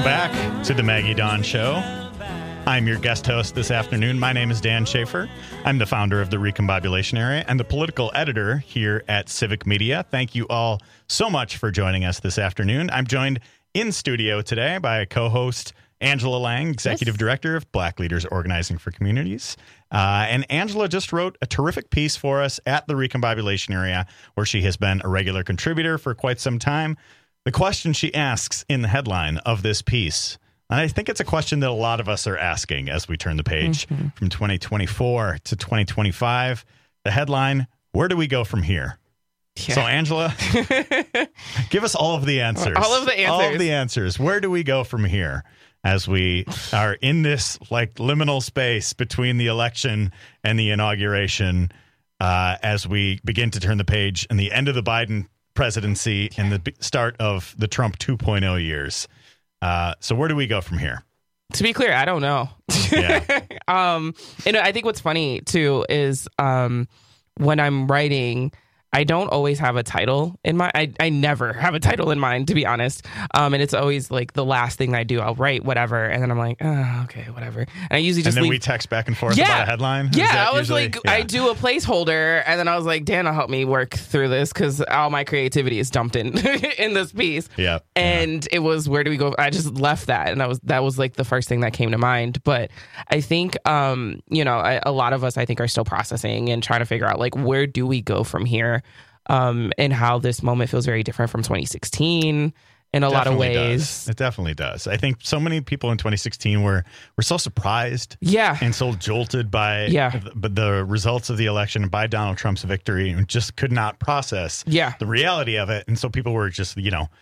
Welcome back to the Maggie Dawn Show. I'm your guest host this afternoon. My name is Dan Schaefer. I'm the founder of the Recombobulation Area and the political editor here at Civic Media. Thank you all so much for joining us this afternoon. I'm joined in studio today by co-host Angela Lang, Executive Director of Black Leaders Organizing for Communities. And Angela just wrote a terrific piece for us at the Recombobulation Area, where she has been a regular contributor for quite some time. The question she asks in the headline of this piece, and I think it's a question that a lot of us are asking as we turn the page from 2024 to 2025. The headline, where do we go from here? Yeah. So, Angela, give us all of the answers. All of the answers. All of the answers. Where do we go from here as we are in this like liminal space between the election and the inauguration, as we begin to turn the page and the end of the Biden presidency and the start of the Trump 2.0 years? So where do we go from here? To be clear, I don't know. Yeah. And I think what's funny too is when I'm writing, I don't always have a title in mind. I never have a title in mind, to be honest. And it's always like the last thing I do. I'll write whatever, and then I'm like, oh, okay, whatever. And I usually just and then we text back and forth about a headline. Yeah, I was like, I do a placeholder, and then I was like, Dan will help me work through this because all my creativity is dumped in in this piece. Yeah. And it was, where do we go? I just left that, and that was like the first thing that came to mind. But I think, a lot of us, I think, are still processing and trying to figure out like, where do we go from here? And how this moment feels very different from 2016 in a lot of ways. It definitely does. I think so many people in 2016 were so surprised and so jolted by the results of the election and by Donald Trump's victory, and just could not process the reality of it. And so people were just,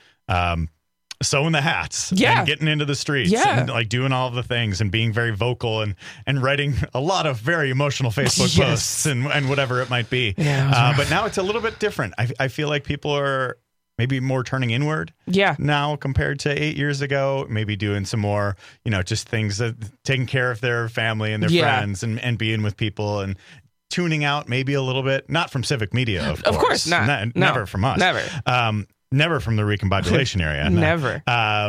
sewing the hats and getting into the streets and like doing all of the things and being very vocal and writing a lot of very emotional Facebook posts and whatever it might be. But now it's a little bit different. I feel like people are maybe more turning inward now compared to 8 years ago, maybe doing some more, just things that taking care of their family and their friends and being with people and tuning out maybe a little bit, not from Civic Media, of course not. Never from us. Never from the Recombobulation Area. Never.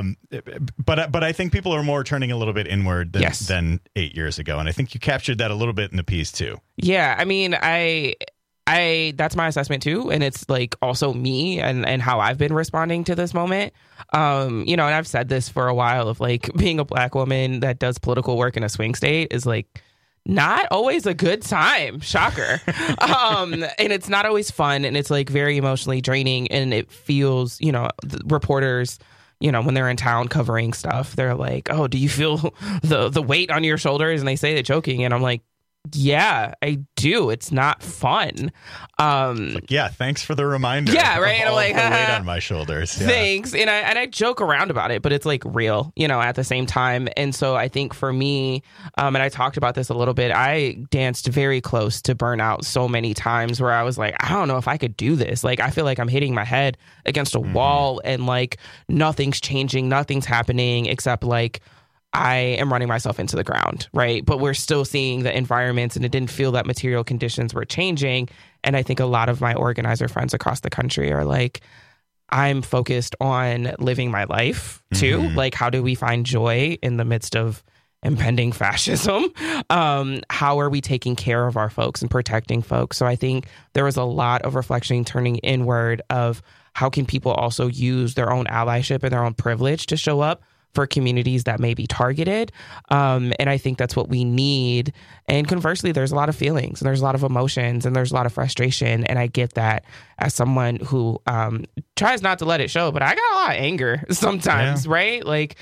But I think people are more turning a little bit inward than 8 years ago. And I think you captured that a little bit in the piece too. Yeah. I mean, I that's my assessment too. And it's like also me and how I've been responding to this moment. And I've said this for a while of like being a Black woman that does political work in a swing state is like not always a good time. Shocker. And it's not always fun, and it's like very emotionally draining, and it feels, the reporters, when they're in town covering stuff, they're like, oh, do you feel the weight on your shoulders? And they say they're choking, and I'm like, yeah, I do. It's not fun. Thanks for the reminder. Yeah, right. And I'm like, the weight on my shoulders. Yeah. Thanks. And I joke around about it, but it's like real, at the same time. And so I think for me, and I talked about this a little bit, I danced very close to burnout so many times where I was like, I don't know if I could do this. Like, I feel like I'm hitting my head against a wall and like nothing's changing, nothing's happening except like I am running myself into the ground, right? But we're still seeing the environments, and it didn't feel that material conditions were changing. And I think a lot of my organizer friends across the country are like, I'm focused on living my life too. Like, how do we find joy in the midst of impending fascism? How are we taking care of our folks and protecting folks? So I think there was a lot of reflection turning inward of how can people also use their own allyship and their own privilege to show up for communities that may be targeted. And I think that's what we need. And conversely, there's a lot of feelings and there's a lot of emotions and there's a lot of frustration. And I get that as someone who tries not to let it show, but I got a lot of anger sometimes, right? Like,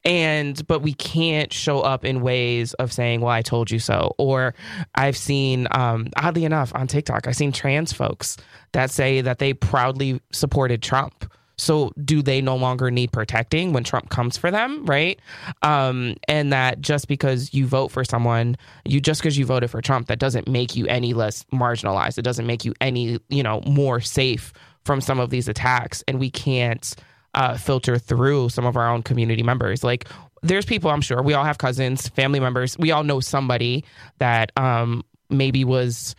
but we can't show up in ways of saying, well, I told you so. Or I've seen, oddly enough, on TikTok, I've seen trans folks that say that they proudly supported Trump. So do they no longer need protecting when Trump comes for them, right? And that just because you vote for someone, because you voted for Trump, that doesn't make you any less marginalized. It doesn't make you any, more safe from some of these attacks. And we can't filter through some of our own community members. Like, there's people, I'm sure, we all have cousins, family members. We all know somebody that maybe was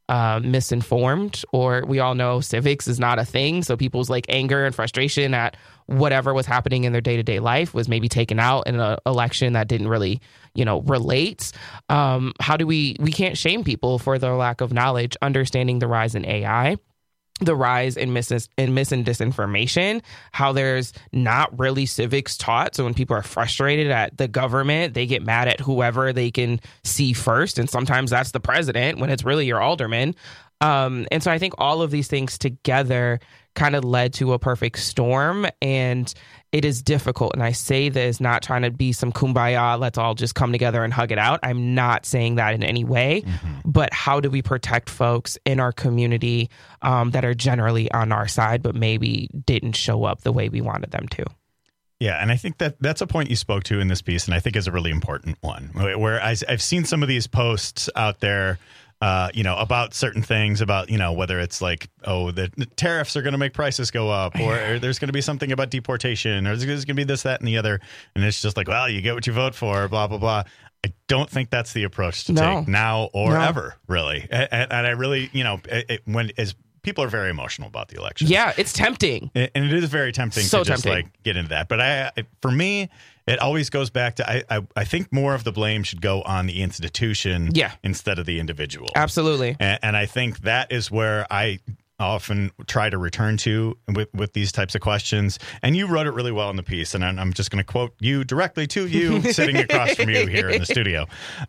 misinformed, or we all know civics is not a thing. So people's like anger and frustration at whatever was happening in their day-to-day life was maybe taken out in an election that didn't really, relate. How do we can't shame people for their lack of knowledge, understanding the rise in AI, the rise in mis and disinformation, how there's not really civics taught. So when people are frustrated at the government, they get mad at whoever they can see first. And sometimes that's the president when it's really your alderman. And so I think all of these things together kind of led to a perfect storm. And it is difficult. And I say this not trying to be some kumbaya, let's all just come together and hug it out. I'm not saying that in any way. But how do we protect folks in our community that are generally on our side, but maybe didn't show up the way we wanted them to? Yeah, and I think that's a point you spoke to in this piece, and I think is a really important one, where I've seen some of these posts out there, about certain things, about, whether it's like, the tariffs are going to make prices go up, or there's going to be something about deportation, or there's going to be this, that, and the other. And it's just like, well, you get what you vote for, blah, blah, blah. I don't think that's the approach to take now or ever, really. And I really, as people are very emotional about the election. Yeah, it's tempting. And it is very tempting to just get into that. But for me, it always goes back to I think more of the blame should go on the institution instead of the individual. Absolutely. And I think that is where I often try to return to with these types of questions. And you wrote it really well in the piece, and I'm just going to quote you directly to you sitting across from you here in the studio.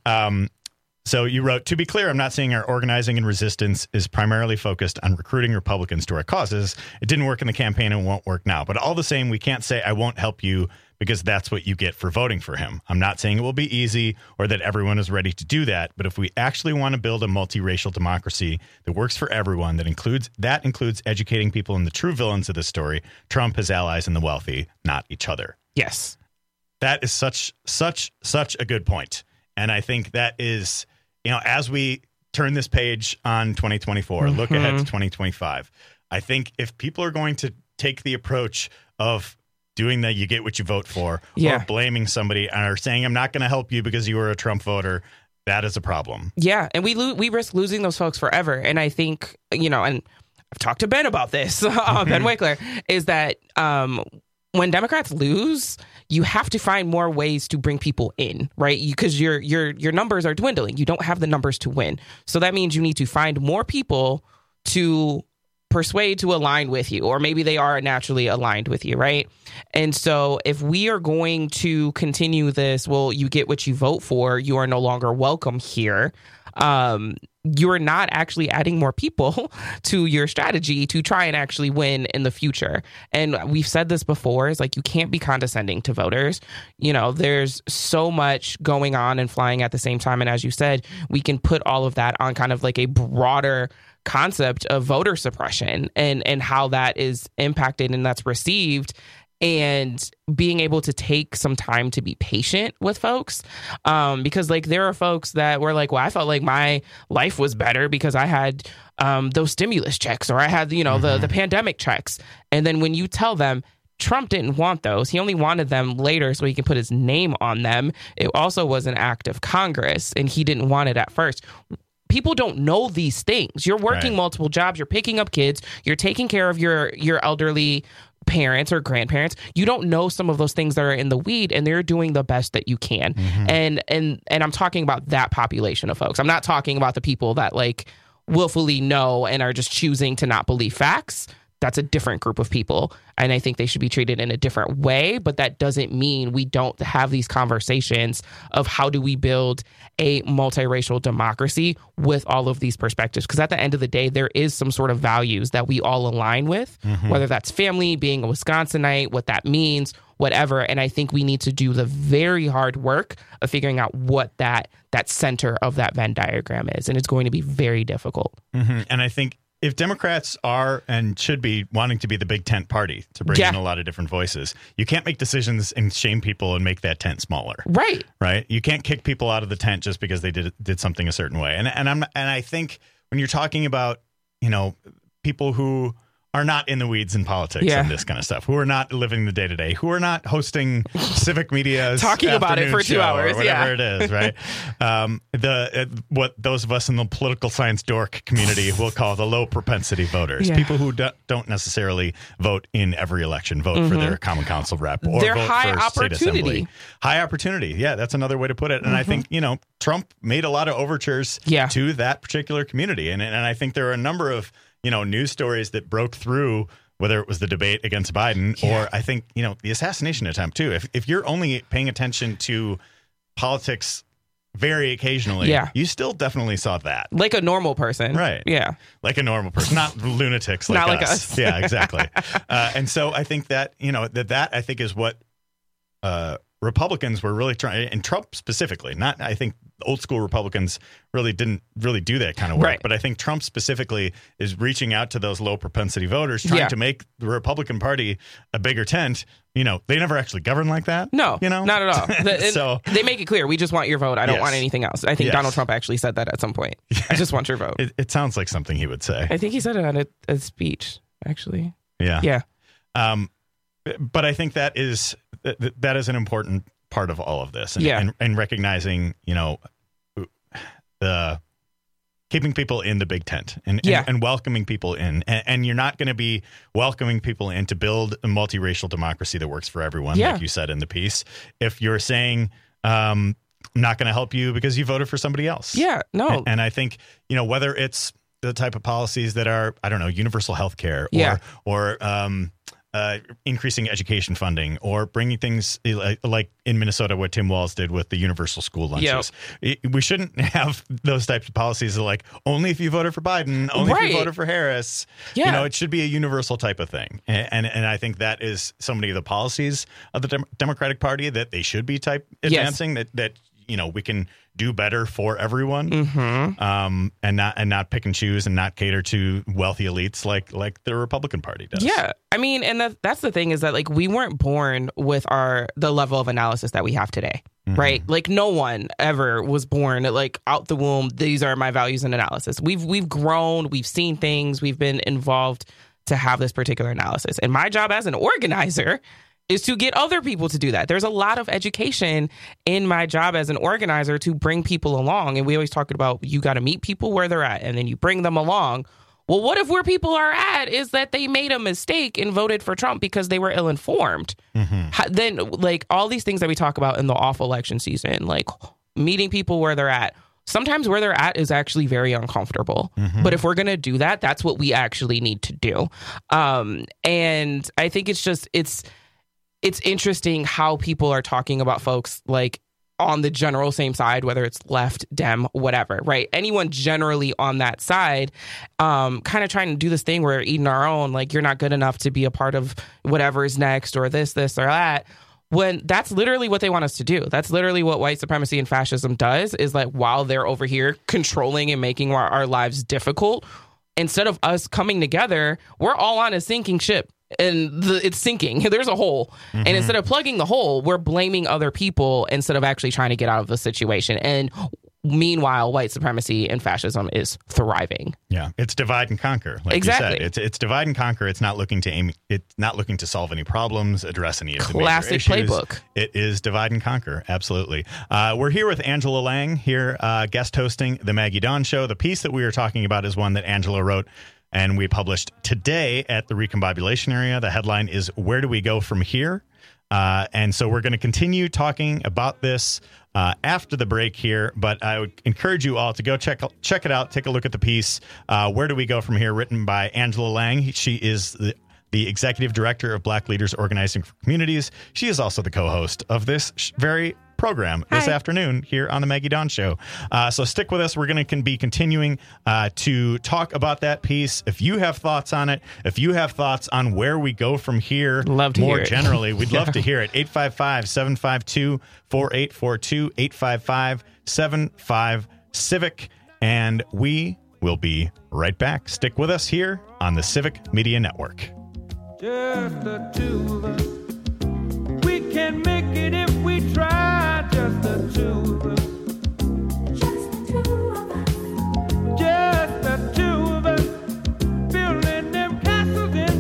So you wrote, "To be clear, I'm not saying our organizing and resistance is primarily focused on recruiting Republicans to our causes. It didn't work in the campaign and won't work now. But all the same, we can't say I won't help you because that's what you get for voting for him. I'm not saying it will be easy or that everyone is ready to do that. But if we actually want to build a multiracial democracy that works for everyone, that includes educating people in the true villains of the story, Trump, his allies, and the wealthy, not each other." Yes. That is such a good point. And I think that is, as we turn this page on 2024, look ahead to 2025, I think if people are going to take the approach of doing that, you get what you vote for, or blaming somebody or saying, I'm not going to help you because you were a Trump voter, that is a problem. Yeah. And we risk losing those folks forever. And I think, and I've talked to Ben about this, Ben Wickler, is that when Democrats lose, you have to find more ways to bring people in, right? Because your numbers are dwindling. You don't have the numbers to win. So that means you need to find more people to persuade to align with you, or maybe they are naturally aligned with you, right? And so if we are going to continue this, well, you get what you vote for, you are no longer welcome here. You're not actually adding more people to your strategy to try and actually win in the future. And we've said this before, is like, you can't be condescending to voters. There's so much going on and flying at the same time. And as you said, we can put all of that on kind of like a broader concept of voter suppression and how that is impacted and that's received. And being able to take some time to be patient with folks, because there are folks that were like, well, I felt like my life was better because I had those stimulus checks, or I had, the pandemic checks. And then when you tell them Trump didn't want those, he only wanted them later so he can put his name on them. It also was an act of Congress, and he didn't want it at first. People don't know these things. You're working multiple jobs. You're picking up kids. You're taking care of your elderly parents or grandparents. You don't know some of those things that are in the weed, and they're doing the best that you can. And I'm talking about that population of folks. I'm not talking about the people that willfully know and are just choosing to not believe facts. That's a different group of people. And I think they should be treated in a different way. But that doesn't mean we don't have these conversations of how do we build a multiracial democracy with all of these perspectives. Because at the end of the day, there is some sort of values that we all align with, whether that's family, being a Wisconsinite, what that means, whatever. And I think we need to do the very hard work of figuring out what that center of that Venn diagram is. And it's going to be very difficult. And I think if Democrats are and should be wanting to be the big tent party to bring in a lot of different voices, you can't make decisions and shame people and make that tent smaller. Right. Right. You can't kick people out of the tent just because they did something a certain way. And I think when you're talking about, people who are not in the weeds in politics Yeah. and this kind of stuff, who are not living the day-to-day, who are not hosting civic media's Talking about it afternoon for 2 show hours, or whatever yeah. it is, right? What those of us in the political science dork community will call the low propensity voters, Yeah. people who don't necessarily vote in every election, vote for their common council rep or They're vote high for state assembly. opportunity. High opportunity. Yeah, that's another way to put it. And I think, Trump made a lot of overtures to that particular community. And I think there are a number of, news stories that broke through, whether it was the debate against Biden or I think, the assassination attempt too. If you're only paying attention to politics very occasionally, you still definitely saw that. Like a normal person. Right. Yeah. Like a normal person, not lunatics like Not us. like us. Yeah, exactly. And so I think that, that I think is what Republicans were really trying, and Trump specifically, not, I think old school Republicans didn't do that kind of work. Right. But I think Trump specifically is reaching out to those low propensity voters, trying to make the Republican Party a bigger tent. They never actually govern like that. No, not at all. So they make it clear, we just want your vote. I don't Yes. want anything else. I think Yes. Donald Trump actually said that at some point. I just want your vote. It sounds like something he would say. I think he said it on a speech, actually. Yeah. Yeah. But I think that is an important part of all of this, and recognizing, the keeping people in the big tent and welcoming people in, and you're not going to be welcoming people in to build a multiracial democracy that works for everyone, like you said in the piece, if you're saying not going to help you because you voted for somebody else. Yeah, no. And I think, whether it's the type of policies that are, I don't know, universal health care or increasing education funding, or bringing things like in Minnesota what Tim Walz did with the universal school lunches. We shouldn't have those types of policies that like only if you voted for Biden, only if you voted for Harris. It should be a universal type of thing. And I think that is so many of the policies of the Democratic Party that they should be advancing, that we can do better for everyone, and not pick and choose and not cater to wealthy elites like the Republican Party does. Yeah, I mean, and that's the thing is that like we weren't born with the level of analysis that we have today, right? Like no one ever was born like out the womb. These are my values and analysis. We've grown, we've seen things, we've been involved to have this particular analysis, and my job as an organizer is to get other people to do that. There's a lot of education in my job as an organizer to bring people along. And we always talk about you got to meet people where they're at and then you bring them along. Well, what if where people are at is that they made a mistake and voted for Trump because they were ill-informed? Then like all these things that we talk about in the off election season, like meeting people where they're at. Sometimes where they're at is actually very uncomfortable. But if we're going to do that, that's what we actually need to do. And I think it's interesting how people are talking about folks like on the general same side, whether it's left, Dem, whatever, right? Anyone generally on that side, kind of trying to do this thing where we're eating our own, like you're not good enough to be a part of whatever is next or this or that. When that's literally what they want us to do. That's literally what white supremacy and fascism does, is like while they're over here controlling and making our lives difficult, instead of us coming together, we're all on a sinking ship. And it's sinking. There's a hole. And instead of plugging the hole, we're blaming other people instead of actually trying to get out of the situation. And meanwhile, white supremacy and fascism is thriving. Yeah, it's divide and conquer. Like exactly. you said, it's divide and conquer. It's not looking to solve any problems, address any of the classic major issues. playbook. It is divide and conquer. Absolutely. We're here with Angela Lang here, guest hosting the Maggie Dawn Show. The piece that we were talking about is one that Angela wrote and we published today at the Recombobulation Area. The headline is "Where do we go from here?" And so we're going to continue talking about this after the break here. But I would encourage you all to go check it out. Take a look at the piece. Where do we go from here? Written by Angela Lang. She is the executive director of Black Leaders Organizing for Communities. She is also the co-host of this very program this afternoon here on the Maggie Dawn Show. So stick with us. We're going to be continuing to talk about that piece. If you have thoughts on it, if you have thoughts on where we go from here more generally, we'd love to hear it. 855-752-4842, 855-75-CIVIC, and we will be right back. Stick with us here on the Civic Media Network. Just the two of us. We can make it if we try. Just the two of us. Just the two of us. Just the two of us. Building them castles in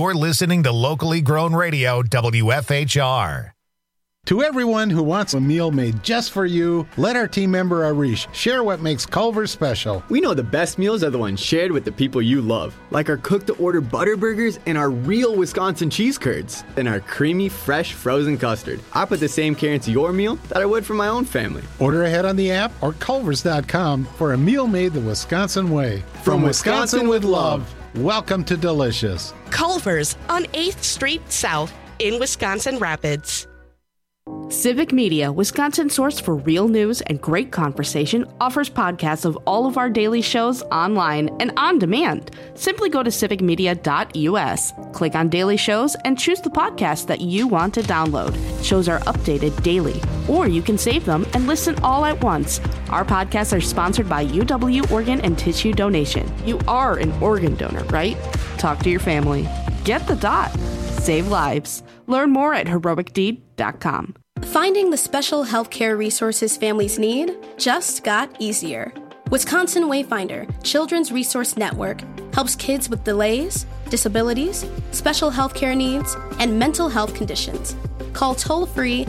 You're listening to locally grown radio, WFHR. To everyone who wants a meal made just for you, let our team member Arish share what makes Culver's special. We know the best meals are the ones shared with the people you love, like our cooked-to-order butter burgers and our real Wisconsin cheese curds, and our creamy, fresh, frozen custard. I put the same care into your meal that I would for my own family. Order ahead on the app or culvers.com for a meal made the Wisconsin way. From Wisconsin with love, welcome to Delicious. Culver's on 8th Street South in Wisconsin Rapids. Civic Media, Wisconsin's source for real news and great conversation, offers podcasts of all of our daily shows online and on demand. Simply go to civicmedia.us, click on daily shows, and choose the podcast that you want to download. Shows are updated daily, or you can save them and listen all at once. Our podcasts are sponsored by UW Organ and Tissue Donation. You are an organ donor, right? Talk to your family. Get the dot. Save lives. Learn more at heroicdeed.com. Finding the special healthcare resources families need just got easier. Wisconsin Wayfinder Children's Resource Network helps kids with delays, disabilities, special healthcare needs, and mental health conditions. Call toll-free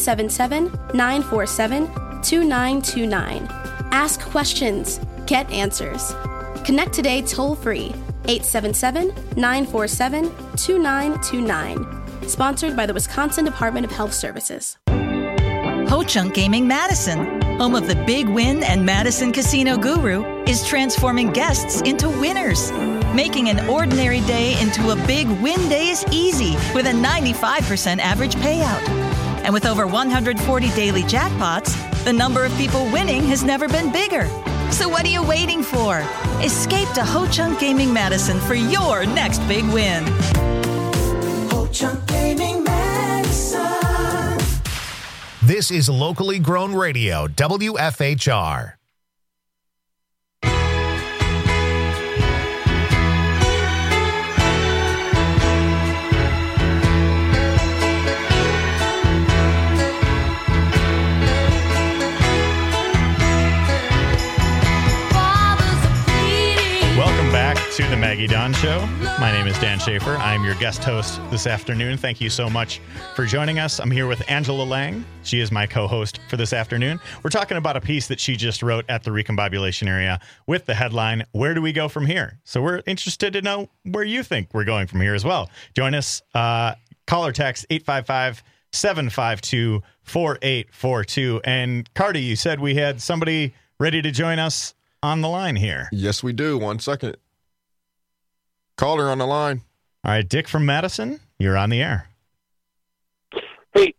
877-947-2929. Ask questions. Get answers. Connect today toll-free 877-947-2929. Sponsored by the Wisconsin Department of Health Services. Ho-Chunk Gaming Madison, home of the Big Win and Madison Casino Guru, is transforming guests into winners, making an ordinary day into a Big Win Days easy with a 95% average payout. And with over 140 daily jackpots, the number of people winning has never been bigger. So what are you waiting for? Escape to Ho-Chunk Gaming Madison for your next big win. Ho-Chunk Gaming Madison. This is locally grown radio, WFHR. Welcome back to the Maggie Dawn Show. My name is Dan Schaefer. I'm your guest host this afternoon. Thank you so much for joining us. I'm here with Angela Lang. She is my co-host for this afternoon. We're talking about a piece that she just wrote at the Recombobulation area with the headline, "Where do we go from here?" So we're interested to know where you think we're going from here as well. Join us. Call or text 855-752-4842. And Cardi, you said we had somebody ready to join us on the line here. Yes, we do. 1 second. Caller on the line. All right, Dick from Madison, you're on the air. Hey,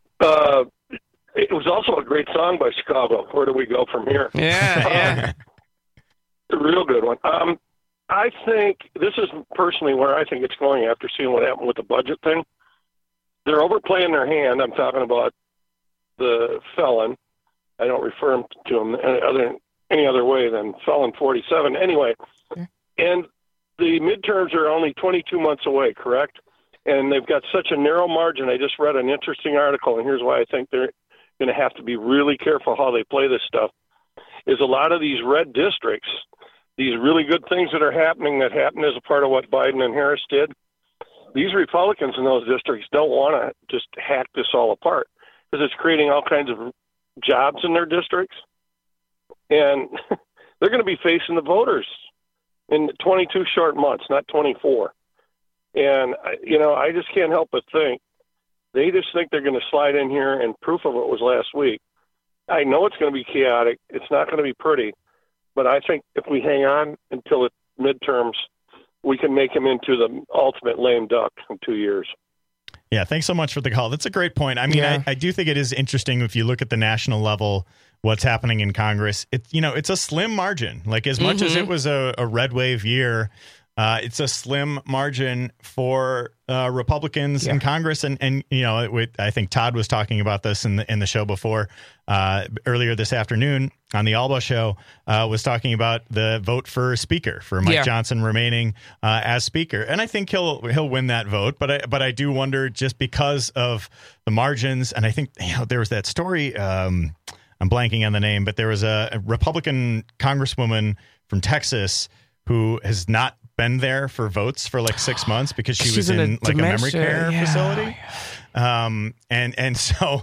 it was also a great song by Chicago. Where do we go from here? Yeah. A real good one. I think this is personally where I think it's going after seeing what happened with the budget thing. They're overplaying their hand. I'm talking about the felon. I don't refer to him any other way than felon 47. Anyway, and the midterms are only 22 months away, correct? And they've got such a narrow margin. I just read an interesting article, and here's why I think they're going to have to be really careful how they play this stuff, is a lot of these red districts, these really good things that are happening that happened as a part of what Biden and Harris did, these Republicans in those districts don't want to just hack this all apart because it's creating all kinds of jobs in their districts. And they're going to be facing the voters in 22 short months, not 24. And, I just can't help but think they just think they're going to slide in here, and proof of it was last week. I know it's going to be chaotic. It's not going to be pretty. But I think if we hang on until the midterms, we can make him into the ultimate lame duck in 2 years. Yeah, thanks so much for the call. That's a great point. I mean, I do think it is interesting if you look at the national level, what's happening in Congress. It's a slim margin. Like as much as it was a red wave year, it's a slim margin for Republicans in Congress. And I think Todd was talking about this in the show before earlier this afternoon on the Alba show, was talking about the vote for speaker, for Mike Johnson remaining as speaker. And I think he'll win that vote. But I do wonder, just because of the margins. And I think there was that story, I'm blanking on the name, but there was a Republican congresswoman from Texas who has not been there for votes for like 6 months because she was in in a like a memory dementia, care yeah. facility. And so,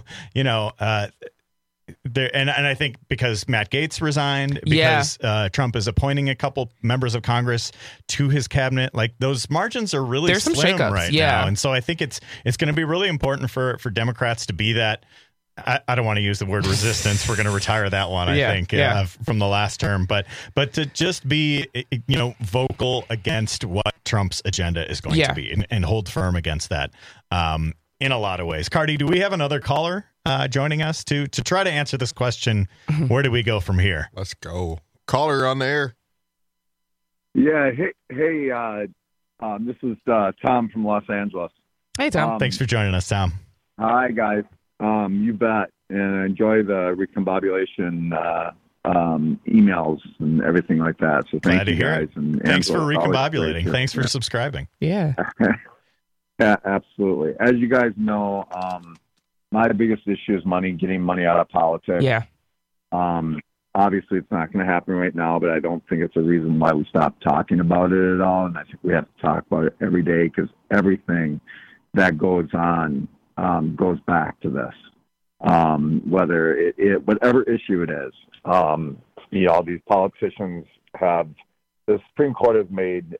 there, and I think because Matt Gaetz resigned, because Trump is appointing a couple members of Congress to his cabinet, like those margins are really There's some slim shakeups, right yeah. now. And so I think it's going to be really important for Democrats to be that. I don't want to use the word resistance. We're going to retire that one, I think, from the last term. But to just be, vocal against what Trump's agenda is going to be and hold firm against that in a lot of ways. Cardi, do we have another caller joining us to try to answer this question? Where do we go from here? Let's go. Caller on the air. Yeah. Hey. This is Tom from Los Angeles. Hey, Tom. Thanks for joining us, Tom. Hi, guys. You bet. And I enjoy the recombobulation emails and everything like that. So thank you guys. And thanks for Angela, recombobulating. Thanks for subscribing. Yeah. Yeah, absolutely. As you guys know, my biggest issue is getting money out of politics. Yeah. Obviously, it's not going to happen right now, but I don't think it's a reason why we stop talking about it at all. And I think we have to talk about it every day because everything that goes on goes back to this. Whether it whatever issue it is, these politicians the Supreme Court has made,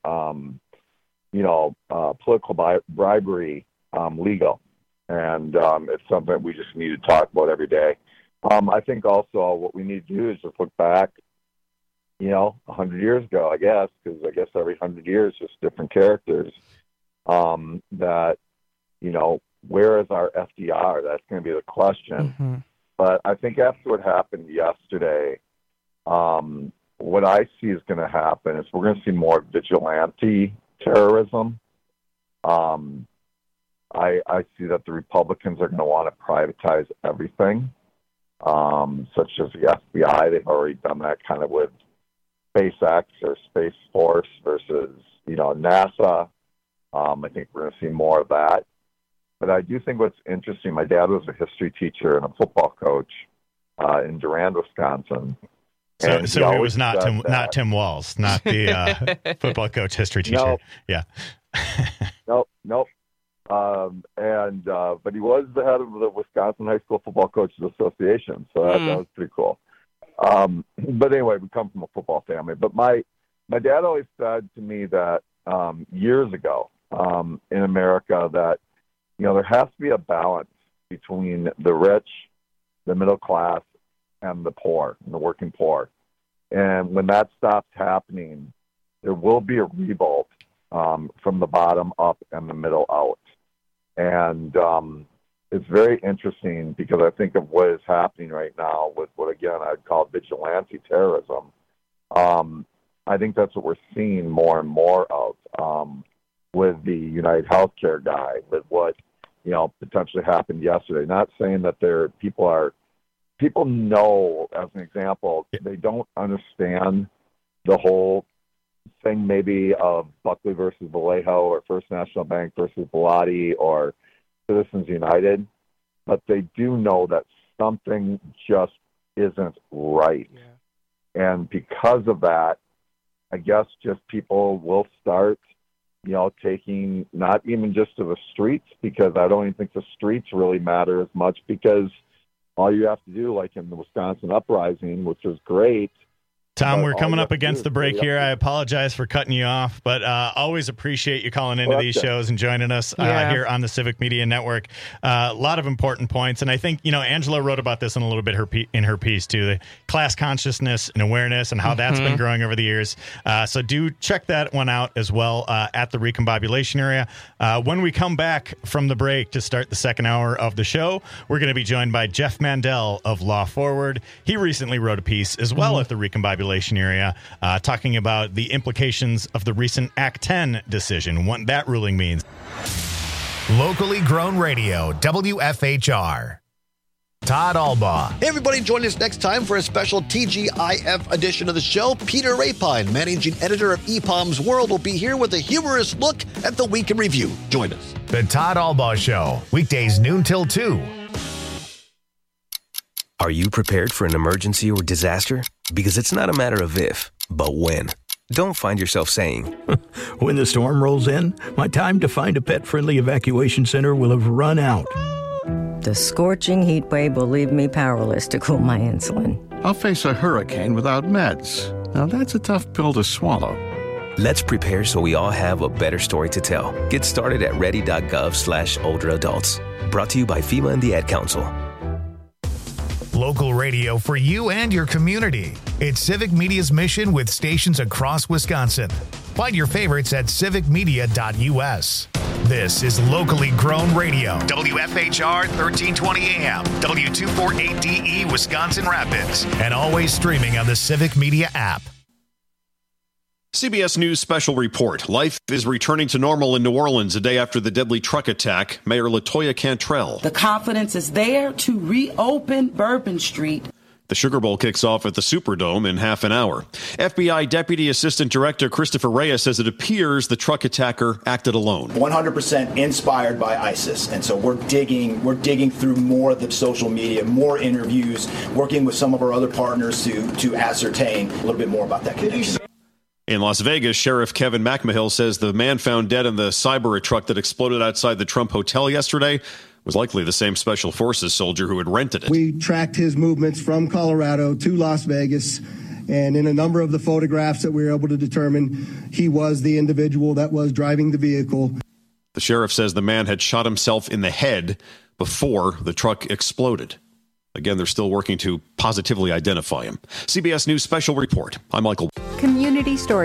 political bribery legal, and it's something that we just need to talk about every day. I think also what we need to do is just look back, 100 years ago, I guess, because I guess every 100 years, just different characters that, where is our FDR? That's going to be the question. Mm-hmm. But I think after what happened yesterday, what I see is going to happen is we're going to see more vigilante terrorism. I see that the Republicans are going to want to privatize everything, such as the FBI. They've already done that kind of with SpaceX or Space Force versus, NASA. I think we're going to see more of that. But I do think what's interesting, my dad was a history teacher and a football coach in Durand, Wisconsin. So it was not Tim Walz, not the football coach, history teacher. Nope. Yeah. Nope. But he was the head of the Wisconsin High School Football Coaches Association, so that was pretty cool. But anyway, we come from a football family. But my dad always said to me that years ago in America that there has to be a balance between the rich, the middle class, and the poor, and the working poor. And when that stops happening, there will be a revolt from the bottom up and the middle out. And it's very interesting because I think of what is happening right now with what, again, I'd call vigilante terrorism. I think that's what we're seeing more and more of with the United Healthcare guy, with what, potentially happened yesterday. Not saying that people know, as an example, they don't understand the whole thing maybe of Buckley versus Vallejo or First National Bank versus Bilotti or Citizens United, but they do know that something just isn't right. Yeah. And because of that, I guess just people will start, taking not even just to the streets, because I don't even think the streets really matter as much, because all you have to do, like in the Wisconsin uprising, which is great. Tom, we're coming up against the break here. I apologize for cutting you off, but always appreciate you calling into these shows and joining us here on the Civic Media Network. A lot of important points, and I think Angela wrote about this in a little bit in her piece too, the class consciousness and awareness and how that's been growing over the years. So do check that one out as well at the recombobulation area. When we come back from the break to start the second hour of the show, we're going to be joined by Jeff Mandel of Law Forward. He recently wrote a piece as well at the recombobulation area, talking about the implications of the recent Act 10 decision, what that ruling means. Locally grown radio, WFHR. Todd Albaugh. Hey, everybody, join us next time for a special TGIF edition of the show. Peter Rapine, managing editor of EPOM's World, will be here with a humorous look at the week in review. Join us. The Todd Albaugh Show, weekdays noon till 2. Are you prepared for an emergency or disaster? Because it's not a matter of if, but when. Don't find yourself saying, when the storm rolls in, my time to find a pet-friendly evacuation center will have run out. The scorching heat wave will leave me powerless to cool my insulin. I'll face a hurricane without meds. Now that's a tough pill to swallow. Let's prepare so we all have a better story to tell. Get started at ready.gov/older adults. Brought to you by FEMA and the Ad Council. Local radio for you and your community. It's Civic Media's mission with stations across Wisconsin. Find your favorites at civicmedia.us. This is locally grown radio. WFHR 1320 AM, W248DE Wisconsin Rapids, and always streaming on the Civic Media app. CBS News special report. Life is returning to normal in New Orleans a day after the deadly truck attack. Mayor LaToya Cantrell. The confidence is there to reopen Bourbon Street. The Sugar Bowl kicks off at the Superdome in half an hour. FBI Deputy Assistant Director Christopher Reyes says it appears the truck attacker acted alone. 100% inspired by ISIS. And so we're digging through more of the social media, more interviews, working with some of our other partners to ascertain a little bit more about that connection. In Las Vegas, Sheriff Kevin McMahill says the man found dead in the Cyber truck that exploded outside the Trump Hotel yesterday was likely the same Special Forces soldier who had rented it. We tracked his movements from Colorado to Las Vegas, and in a number of the photographs that we were able to determine, he was the individual that was driving the vehicle. The sheriff says the man had shot himself in the head before the truck exploded. Again, they're still working to positively identify him. CBS News Special Report. I'm Michael. Community Story